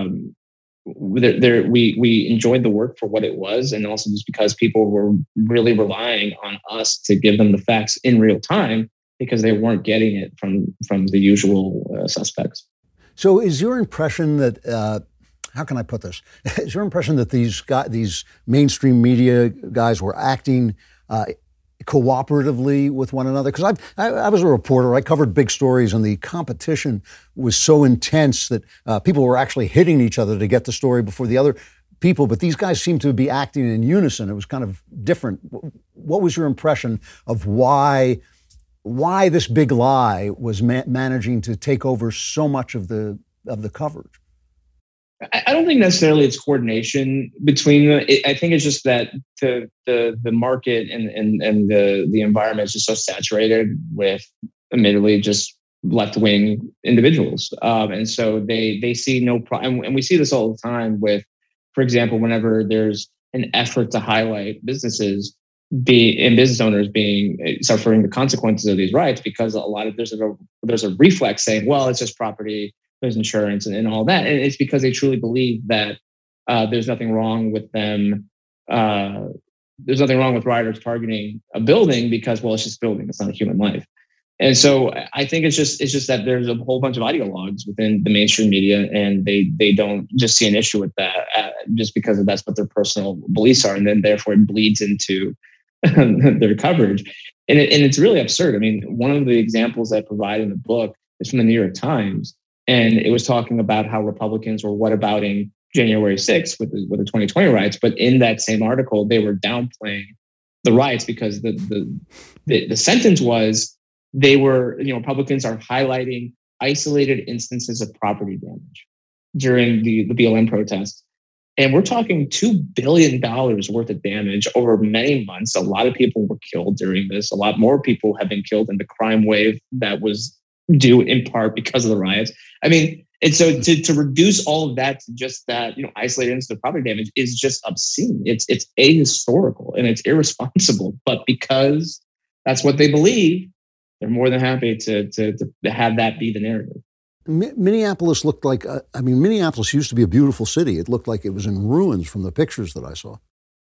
We enjoyed the work for what it was, and also just because people were really relying on us to give them the facts in real time, because they weren't getting it from the usual suspects. So is your impression that, how can I put this? Is your impression that these mainstream media guys were acting cooperatively with one another? Because I was a reporter. I covered big stories, and the competition was so intense that people were actually hitting each other to get the story before the other people. But these guys seemed to be acting in unison. It was kind of different. What was your impression of why this big lie was managing to take over so much of the coverage? I don't think necessarily it's coordination between them. I think it's just that the market and the environment is just so saturated with, admittedly, just left-wing individuals. And so they see no problem. And we see this all the time with, for example, whenever there's an effort to highlight business owners being suffering the consequences of these riots, because there's a reflex saying, well, it's just property, there's insurance and all that. And it's because they truly believe that there's nothing wrong with them. There's nothing wrong with rioters targeting a building because, well, it's just a building. It's not a human life. And so I think it's just that there's a whole bunch of ideologues within the mainstream media, and they don't just see an issue with that just because that's what their personal beliefs are. And then therefore it bleeds into their coverage. And it's really absurd. I mean, one of the examples I provide in the book is from the New York Times. And it was talking about how Republicans were whatabouting January 6th with the 2020 riots. But in that same article, they were downplaying the riots because the sentence was Republicans are highlighting isolated instances of property damage during the BLM protests. And we're talking $2 billion worth of damage over many months. A lot of people were killed during this. A lot more people have been killed in the crime wave that was due in part because of the riots. I mean, and so to reduce all of that to just that, isolated instance of property damage is just obscene. It's ahistorical and it's irresponsible. But because that's what they believe, they're more than happy to have that be the narrative. Minneapolis looked like, Minneapolis used to be a beautiful city. It looked like it was in ruins from the pictures that I saw.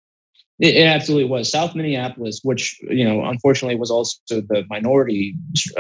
It absolutely was. South Minneapolis, which, unfortunately was also the minority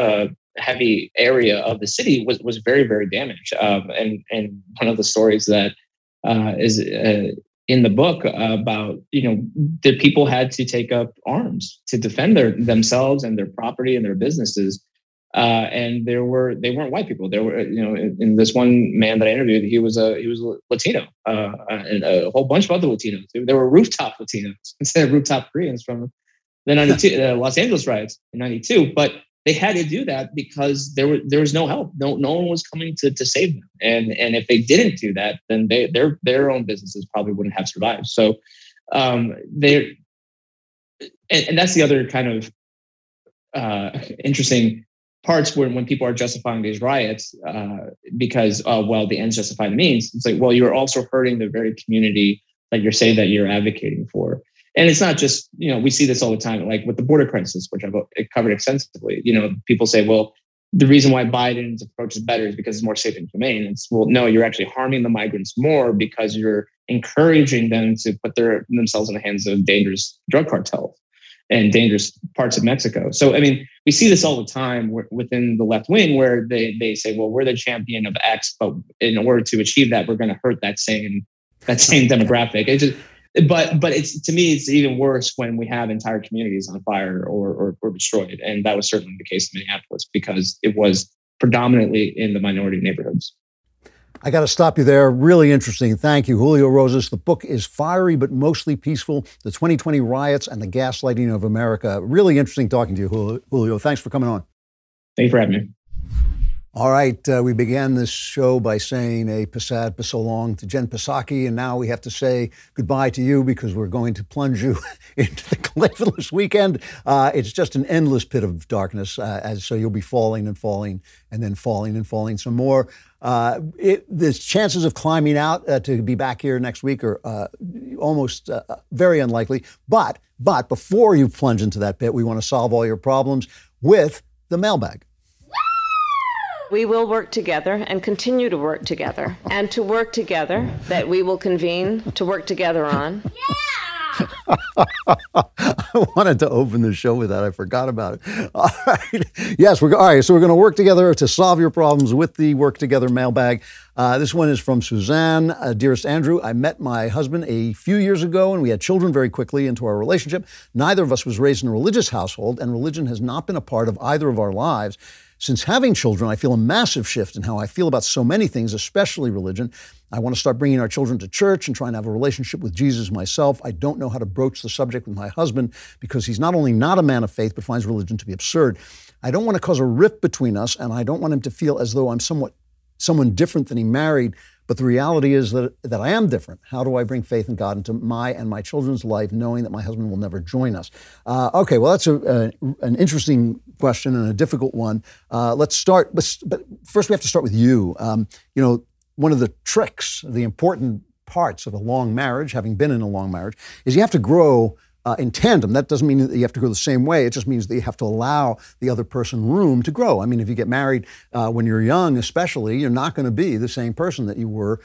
heavy area of the city, was very, very damaged. And one of the stories that is in the book about, the people had to take up arms to defend themselves and their property and their businesses. And they weren't white people. There were, in this one man that I interviewed, he was Latino, and a whole bunch of other Latinos. There were rooftop Latinos instead of rooftop Koreans from the 92 Los Angeles riots in 92. But they had to do that because there was no help. No one was coming to save them. And if they didn't do that, then their own businesses probably wouldn't have survived. So and that's the other kind of interesting parts when people are justifying these riots because, the ends justify the means. It's like, well, you're also hurting the very community that you're saying that you're advocating for. And it's not just, we see this all the time, like with the border crisis, which I've covered extensively. People say, well, the reason why Biden's approach is better is because it's more safe and humane. It's, well, no, you're actually harming the migrants more because you're encouraging them to put themselves in the hands of dangerous drug cartels and dangerous parts of Mexico. So, we see this all the time within the left wing where they say, well, we're the champion of X, but in order to achieve that, we're going to hurt that same that same demographic. But it's, to me, it's even worse when we have entire communities on fire or destroyed. And that was certainly the case in Minneapolis because it was predominantly in the minority neighborhoods. I got to stop you there. Really interesting. Thank you, Julio Rosas. The book is fiery but mostly peaceful: The 2020 Riots and the Gaslighting of America. Really interesting talking to you, Julio. Thanks for coming on. Thank you for having me. All right, we began this show by saying a Passad Pasolong to Jen Psaki, and now we have to say goodbye to you because we're going to plunge you into the Cleveland's weekend. It's just an endless pit of darkness, so you'll be falling and falling and then falling and falling some more. The chances of climbing out to be back here next week are almost very unlikely. But before you plunge into that pit, we want to solve all your problems with the mailbag. We will work together and continue to work together, and to work together that we will convene to work together on. I wanted to open the show with that. I forgot about it. All right. Yes, all right. So we're going to work together to solve your problems with the Work Together mailbag. This one is from Suzanne. Dearest Andrew, I met my husband a few years ago and we had children very quickly into our relationship. Neither of us was raised in a religious household, and religion has not been a part of either of our lives. Since having children, I feel a massive shift in how I feel about so many things, especially religion. I want to start bringing our children to church and trying to have a relationship with Jesus myself. I don't know how to broach the subject with my husband because he's not only not a man of faith, but finds religion to be absurd. I don't want to cause a rift between us, and I don't want him to feel as though I'm someone different than he married. But the reality is that I am different. How do I bring faith in God into my and my children's life, knowing that my husband will never join us? Okay, well, that's an interesting question and a difficult one. Let's start, but first we have to start with you. One of the tricks, the important parts of a long marriage, having been in a long marriage, is you have to grow in tandem. That doesn't mean that you have to go the same way. It just means that you have to allow the other person room to grow. I mean, if you get married when you're young, especially, you're not going to be the same person that you were,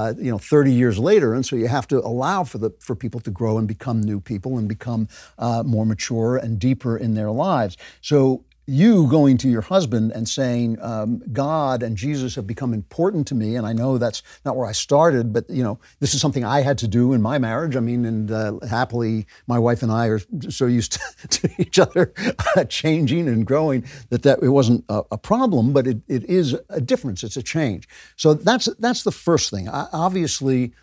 30 years later. And so you have to allow for people to grow and become new people and become more mature and deeper in their lives. So you going to your husband and saying, God and Jesus have become important to me, and I know that's not where I started, but this is something I had to do in my marriage. I mean, and happily, my wife and I are so used to each other changing and growing that it wasn't a problem, but it is a difference. It's a change. So that's the first thing. Obviously,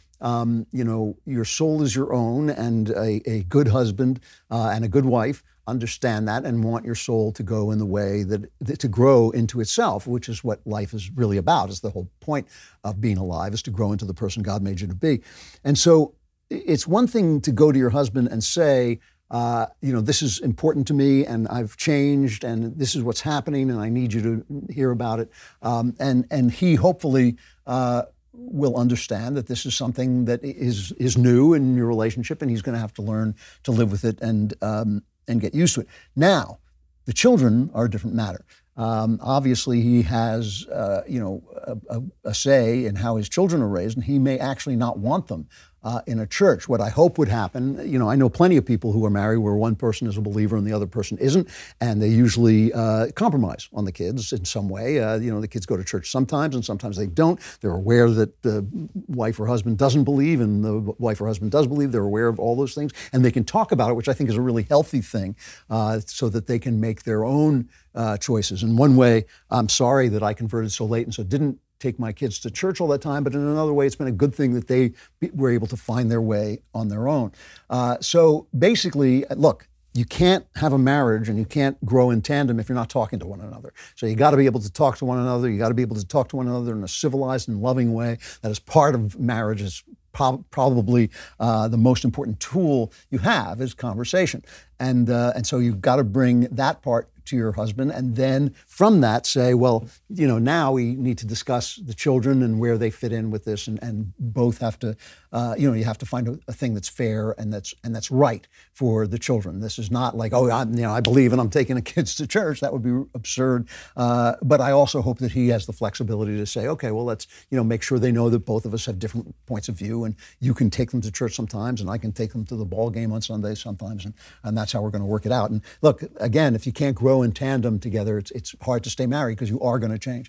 your soul is your own, and a good husband and a good wife understand that and want your soul to go in the way that to grow into itself, which is what life is really about. Is the whole point of being alive, is to grow into the person God made you to be. And so it's one thing to go to your husband and say, this is important to me and I've changed and this is what's happening and I need you to hear about it. And he hopefully will understand that this is something that is new in your relationship, and he's going to have to learn to live with it and get used to it. Now, the children are a different matter. Obviously, he has, a say in how his children are raised, and he may actually not want them in a church. What I hope would happen, I know plenty of people who are married where one person is a believer and the other person isn't, and they usually compromise on the kids in some way. The kids go to church sometimes, and sometimes they don't. They're aware that the wife or husband doesn't believe, and the wife or husband does believe. They're aware of all those things, and they can talk about it, which I think is a really healthy thing, so that they can make their own choices. In one way, I'm sorry that I converted so late and so didn't take my kids to church all that time, but in another way, it's been a good thing that they were able to find their way on their own. So basically, look, you can't have a marriage and you can't grow in tandem if you're not talking to one another. So you got to be able to talk to one another. You got to be able to talk to one another in a civilized and loving way. That is part of marriage. Is probably the most important tool you have is conversation. And so you've got to bring that part to your husband, and then from that say, well, now we need to discuss the children and where they fit in with this, and both have to, you have to find a thing that's fair and that's right for the children. This is not like, I believe and I'm taking the kids to church. That would be absurd. But I also hope that he has the flexibility to say, okay, well, let's make sure they know that both of us have different points of view, and you can take them to church sometimes, and I can take them to the ball game on Sundays sometimes, and that's how we're going to work it out. And look, again, if you can't grow in tandem together, it's hard to stay married because you are going to change.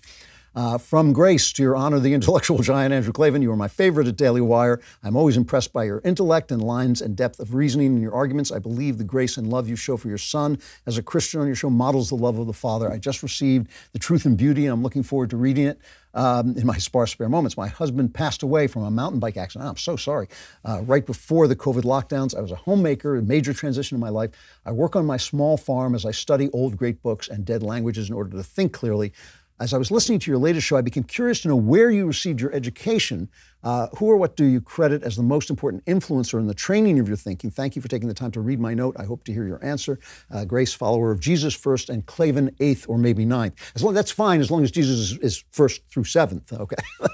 From grace to your honor, the intellectual giant Andrew Klavan, you are my favorite at Daily Wire. I'm always impressed by your intellect and lines and depth of reasoning in your arguments. I believe the grace and love you show for your son as a Christian on your show models the love of the Father. I just received The Truth and Beauty, and I'm looking forward to reading it. In my sparse spare moments. My husband passed away from a mountain bike accident. I'm so sorry. Right before the COVID lockdowns, I was a homemaker, a major transition in my life. I work on my small farm as I study old great books and dead languages in order to think clearly. As I was listening to your latest show, I became curious to know where you received your education. Who or what do you credit as the most important influencer in the training of your thinking? Thank you for taking the time to read my note. I hope to hear your answer. Grace, follower of Jesus first, and Klavan 8th or maybe 9th. That's fine as long as Jesus is 1st through 7th, okay?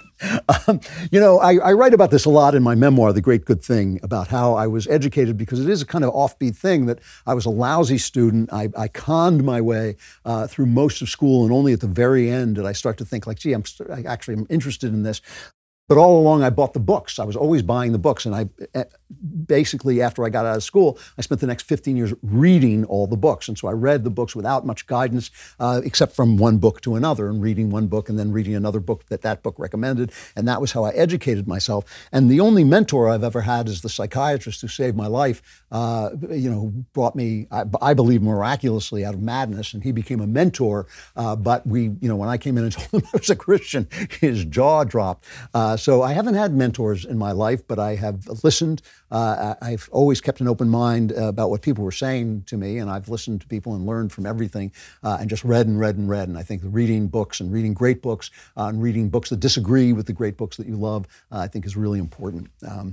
I write about this a lot in my memoir, The Great Good Thing, about how I was educated because it is a kind of offbeat thing that I was a lousy student. I conned my way through most of school, and only at the very end did I start to think like, gee, I'm interested in this. But all along, I bought the books. I was always buying the books. And I basically, after I got out of school, I spent the next 15 years reading all the books. And so I read the books without much guidance, except from one book to another, and reading one book and then reading another book that book recommended. And that was how I educated myself. And the only mentor I've ever had is the psychiatrist who saved my life, brought me, I believe, miraculously out of madness. And he became a mentor. But when I came in and told him I was a Christian, his jaw dropped. So I haven't had mentors in my life, but I have listened. I've always kept an open mind about what people were saying to me, and I've listened to people and learned from everything and just read and read and read. And I think reading books and reading great books and reading books that disagree with the great books that you love, I think is really important.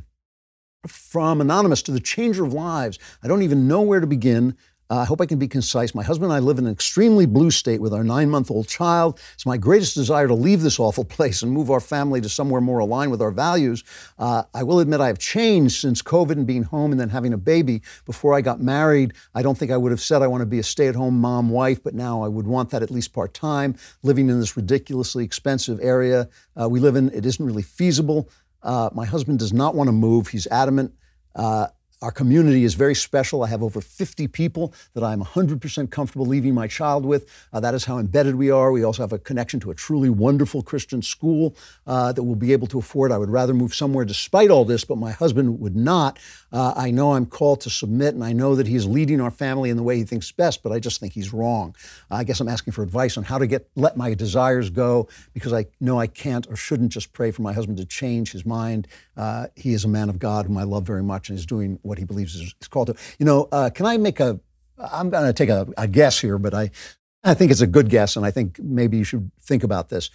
From Anonymous to the changer of lives, I don't even know where to begin. I hope I can be concise. My husband and I live in an extremely blue state with our 9-month-old child. It's my greatest desire to leave this awful place and move our family to somewhere more aligned with our values. I will admit I have changed since COVID and being home and then having a baby. Before I got married, I don't think I would have said I want to be a stay-at-home mom wife, but now I would want that at least part-time. Living in this ridiculously expensive area we live in, it isn't really feasible. My husband does not want to move. He's adamant. Our community is very special. I have over 50 people that I'm 100% comfortable leaving my child with. That is how embedded we are. We also have a connection to a truly wonderful Christian school that we'll be able to afford. I would rather move somewhere despite all this, but my husband would not. I know I'm called to submit, and I know that he's leading our family in the way he thinks best, but I just think he's wrong. I guess I'm asking for advice on how to let my desires go, because I know I can't or shouldn't just pray for my husband to change his mind. He is a man of God whom I love very much and is doing what he believes is called to. Can I make I'm going to take a guess here, but I think it's a good guess, and I think maybe you should think about this.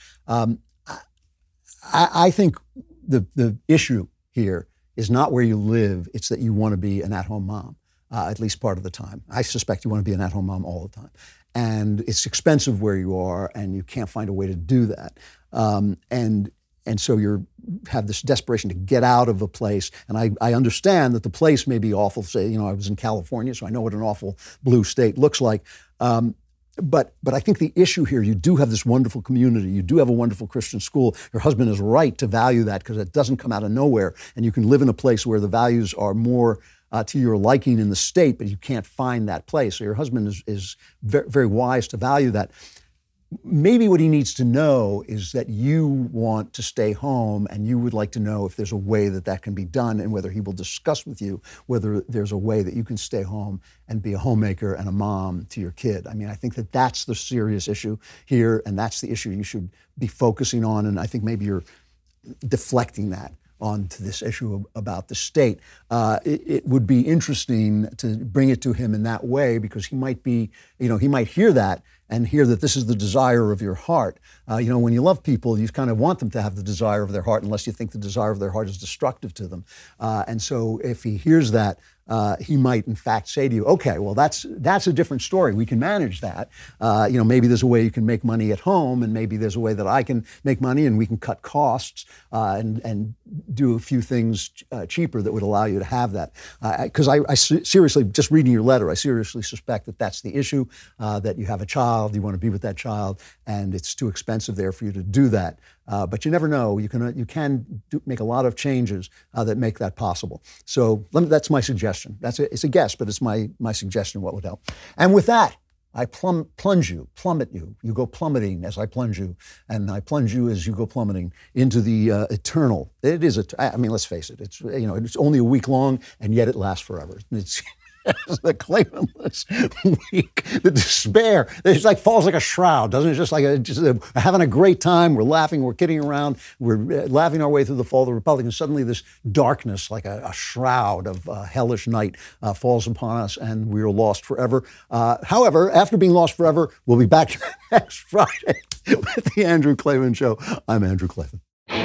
I think the issue here is not where you live, it's that you want to be an at-home mom, at least part of the time. I suspect you want to be an at-home mom all the time. And it's expensive where you are, and you can't find a way to do that. And so you have this desperation to get out of a place. And I understand that the place may be awful. Say, I was in California, so I know what an awful blue state looks like. But I think the issue here, you do have this wonderful community. You do have a wonderful Christian school. Your husband is right to value that because it doesn't come out of nowhere. And you can live in a place where the values are more to your liking in the state, but you can't find that place. So your husband is very, very wise to value that. Maybe what he needs to know is that you want to stay home and you would like to know if there's a way that can be done, and whether he will discuss with you whether there's a way that you can stay home and be a homemaker and a mom to your kid. I mean, I think that's the serious issue here, and that's the issue you should be focusing on, and I think maybe you're deflecting that onto this issue about the state. It would be interesting to bring it to him in that way, because he might be, he might hear that and hear that this is the desire of your heart. When you love people, you kind of want them to have the desire of their heart, unless you think the desire of their heart is destructive to them. And so if he hears that, he might in fact say to you, okay, well, that's a different story. We can manage that. Maybe there's a way you can make money at home, and maybe there's a way that I can make money and we can cut costs and do a few things cheaper that would allow you to have that. Because I seriously, just reading your letter, I seriously suspect that that's the issue, that you have a child, you want to be with that child, and it's too expensive there for you to do that. But you never know. You can make a lot of changes that make that possible. So that's my suggestion. It's a guess, but it's my suggestion what would help. And with that, I plummet you. You go plummeting as I plunge you, and I plunge you as you go plummeting into the eternal. It is let's face it. It's it's only a week long, and yet it lasts forever. It's the Klavanless week, the despair. It's like falls like a shroud, doesn't it? Just like having a great time. We're laughing, we're kidding around, we're laughing our way through the fall of the Republic, and suddenly this darkness, like a shroud of hellish night, falls upon us, and we are lost forever. However, after being lost forever, we'll be back next Friday with the Andrew Klavan Show. I'm Andrew Klavan.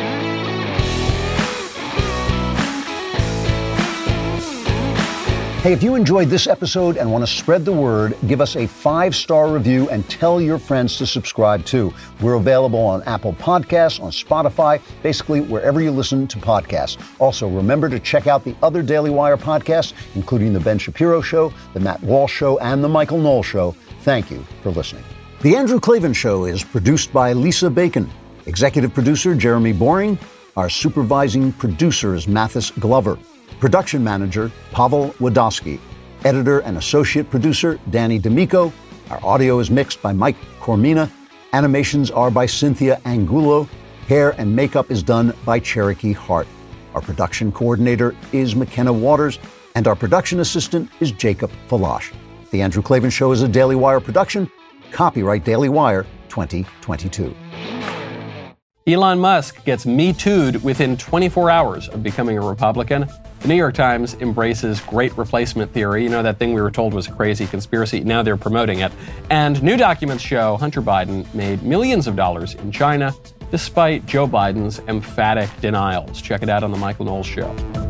Hey, if you enjoyed this episode and want to spread the word, give us a 5-star review and tell your friends to subscribe too. We're available on Apple Podcasts, on Spotify, basically wherever you listen to podcasts. Also, remember to check out the other Daily Wire podcasts, including The Ben Shapiro Show, The Matt Walsh Show, and The Michael Knowles Show. Thank you for listening. The Andrew Klavan Show is produced by Lisa Bacon. Executive producer Jeremy Boring. Our supervising producer is Mathis Glover. Production manager, Pavel Wadowski. Editor and associate producer, Danny D'Amico. Our audio is mixed by Mike Cormina. Animations are by Cynthia Angulo. Hair and makeup is done by Cherokee Hart. Our production coordinator is McKenna Waters. And our production assistant is Jacob Falash. The Andrew Klavan Show is a Daily Wire production. Copyright Daily Wire 2022. Elon Musk gets Me Too'd within 24 hours of becoming a Republican. The New York Times embraces great replacement theory. You know, that thing we were told was a crazy conspiracy. Now they're promoting it. And new documents show Hunter Biden made millions of dollars in China, despite Joe Biden's emphatic denials. Check it out on The Michael Knowles Show.